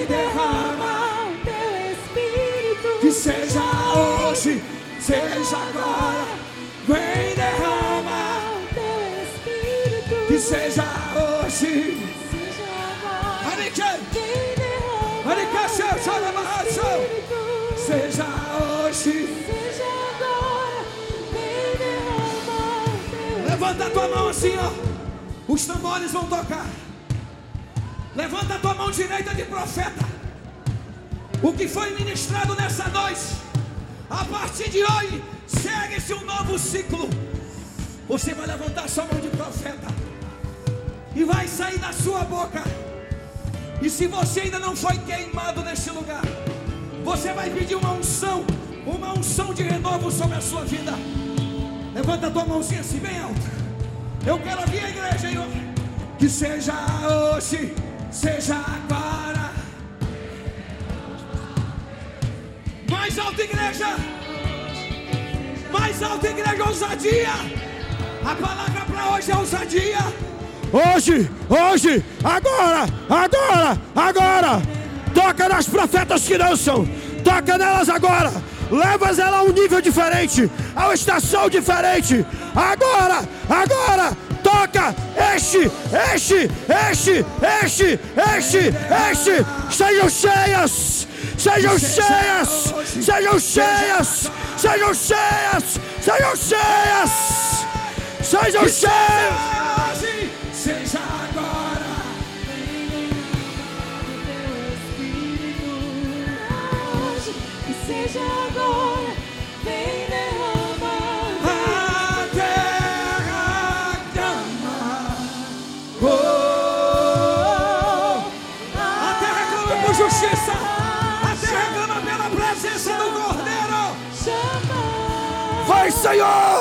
seja agora, vem derrama o teu Espírito. que seja hoje. Seja agora, Arique, vem derrama Arique, seja o amarração. Espírito. Seja hoje. Seja agora, vem derrama o teu Levanta a tua mão assim, ó. Os tambores vão tocar. Levanta a tua mão direita de profeta. O que foi ministrado nessa noite, a partir de hoje, segue-se um novo ciclo. Você vai levantar sua mão de profeta e vai sair da sua boca. E se você ainda não foi queimado neste lugar, você vai pedir uma unção, uma unção de renovo sobre a sua vida. Levanta a tua mãozinha assim bem alta. Eu quero ouvir a igreja, Senhor. Que seja hoje, seja agora. Mais alto, igreja. Mais alto, igreja, ousadia. A palavra para hoje é ousadia. Hoje, hoje, agora, agora, agora. Toca nas profetas que dançam. Toca nelas agora. Levas ela a um nível diferente, a uma estação diferente. Agora, agora. Toca, enche, enche, enche, enche, enche, enche. Sejam cheias, sejam cheias, sejam cheias, sejam cheias, sejam cheias, sejam cheias. Seja agora. Que seja agora, vem derramar. A terra clama. Oh, a terra clama por justiça. A terra clama pela presença do Cordeiro. Chama. Vai, Senhor.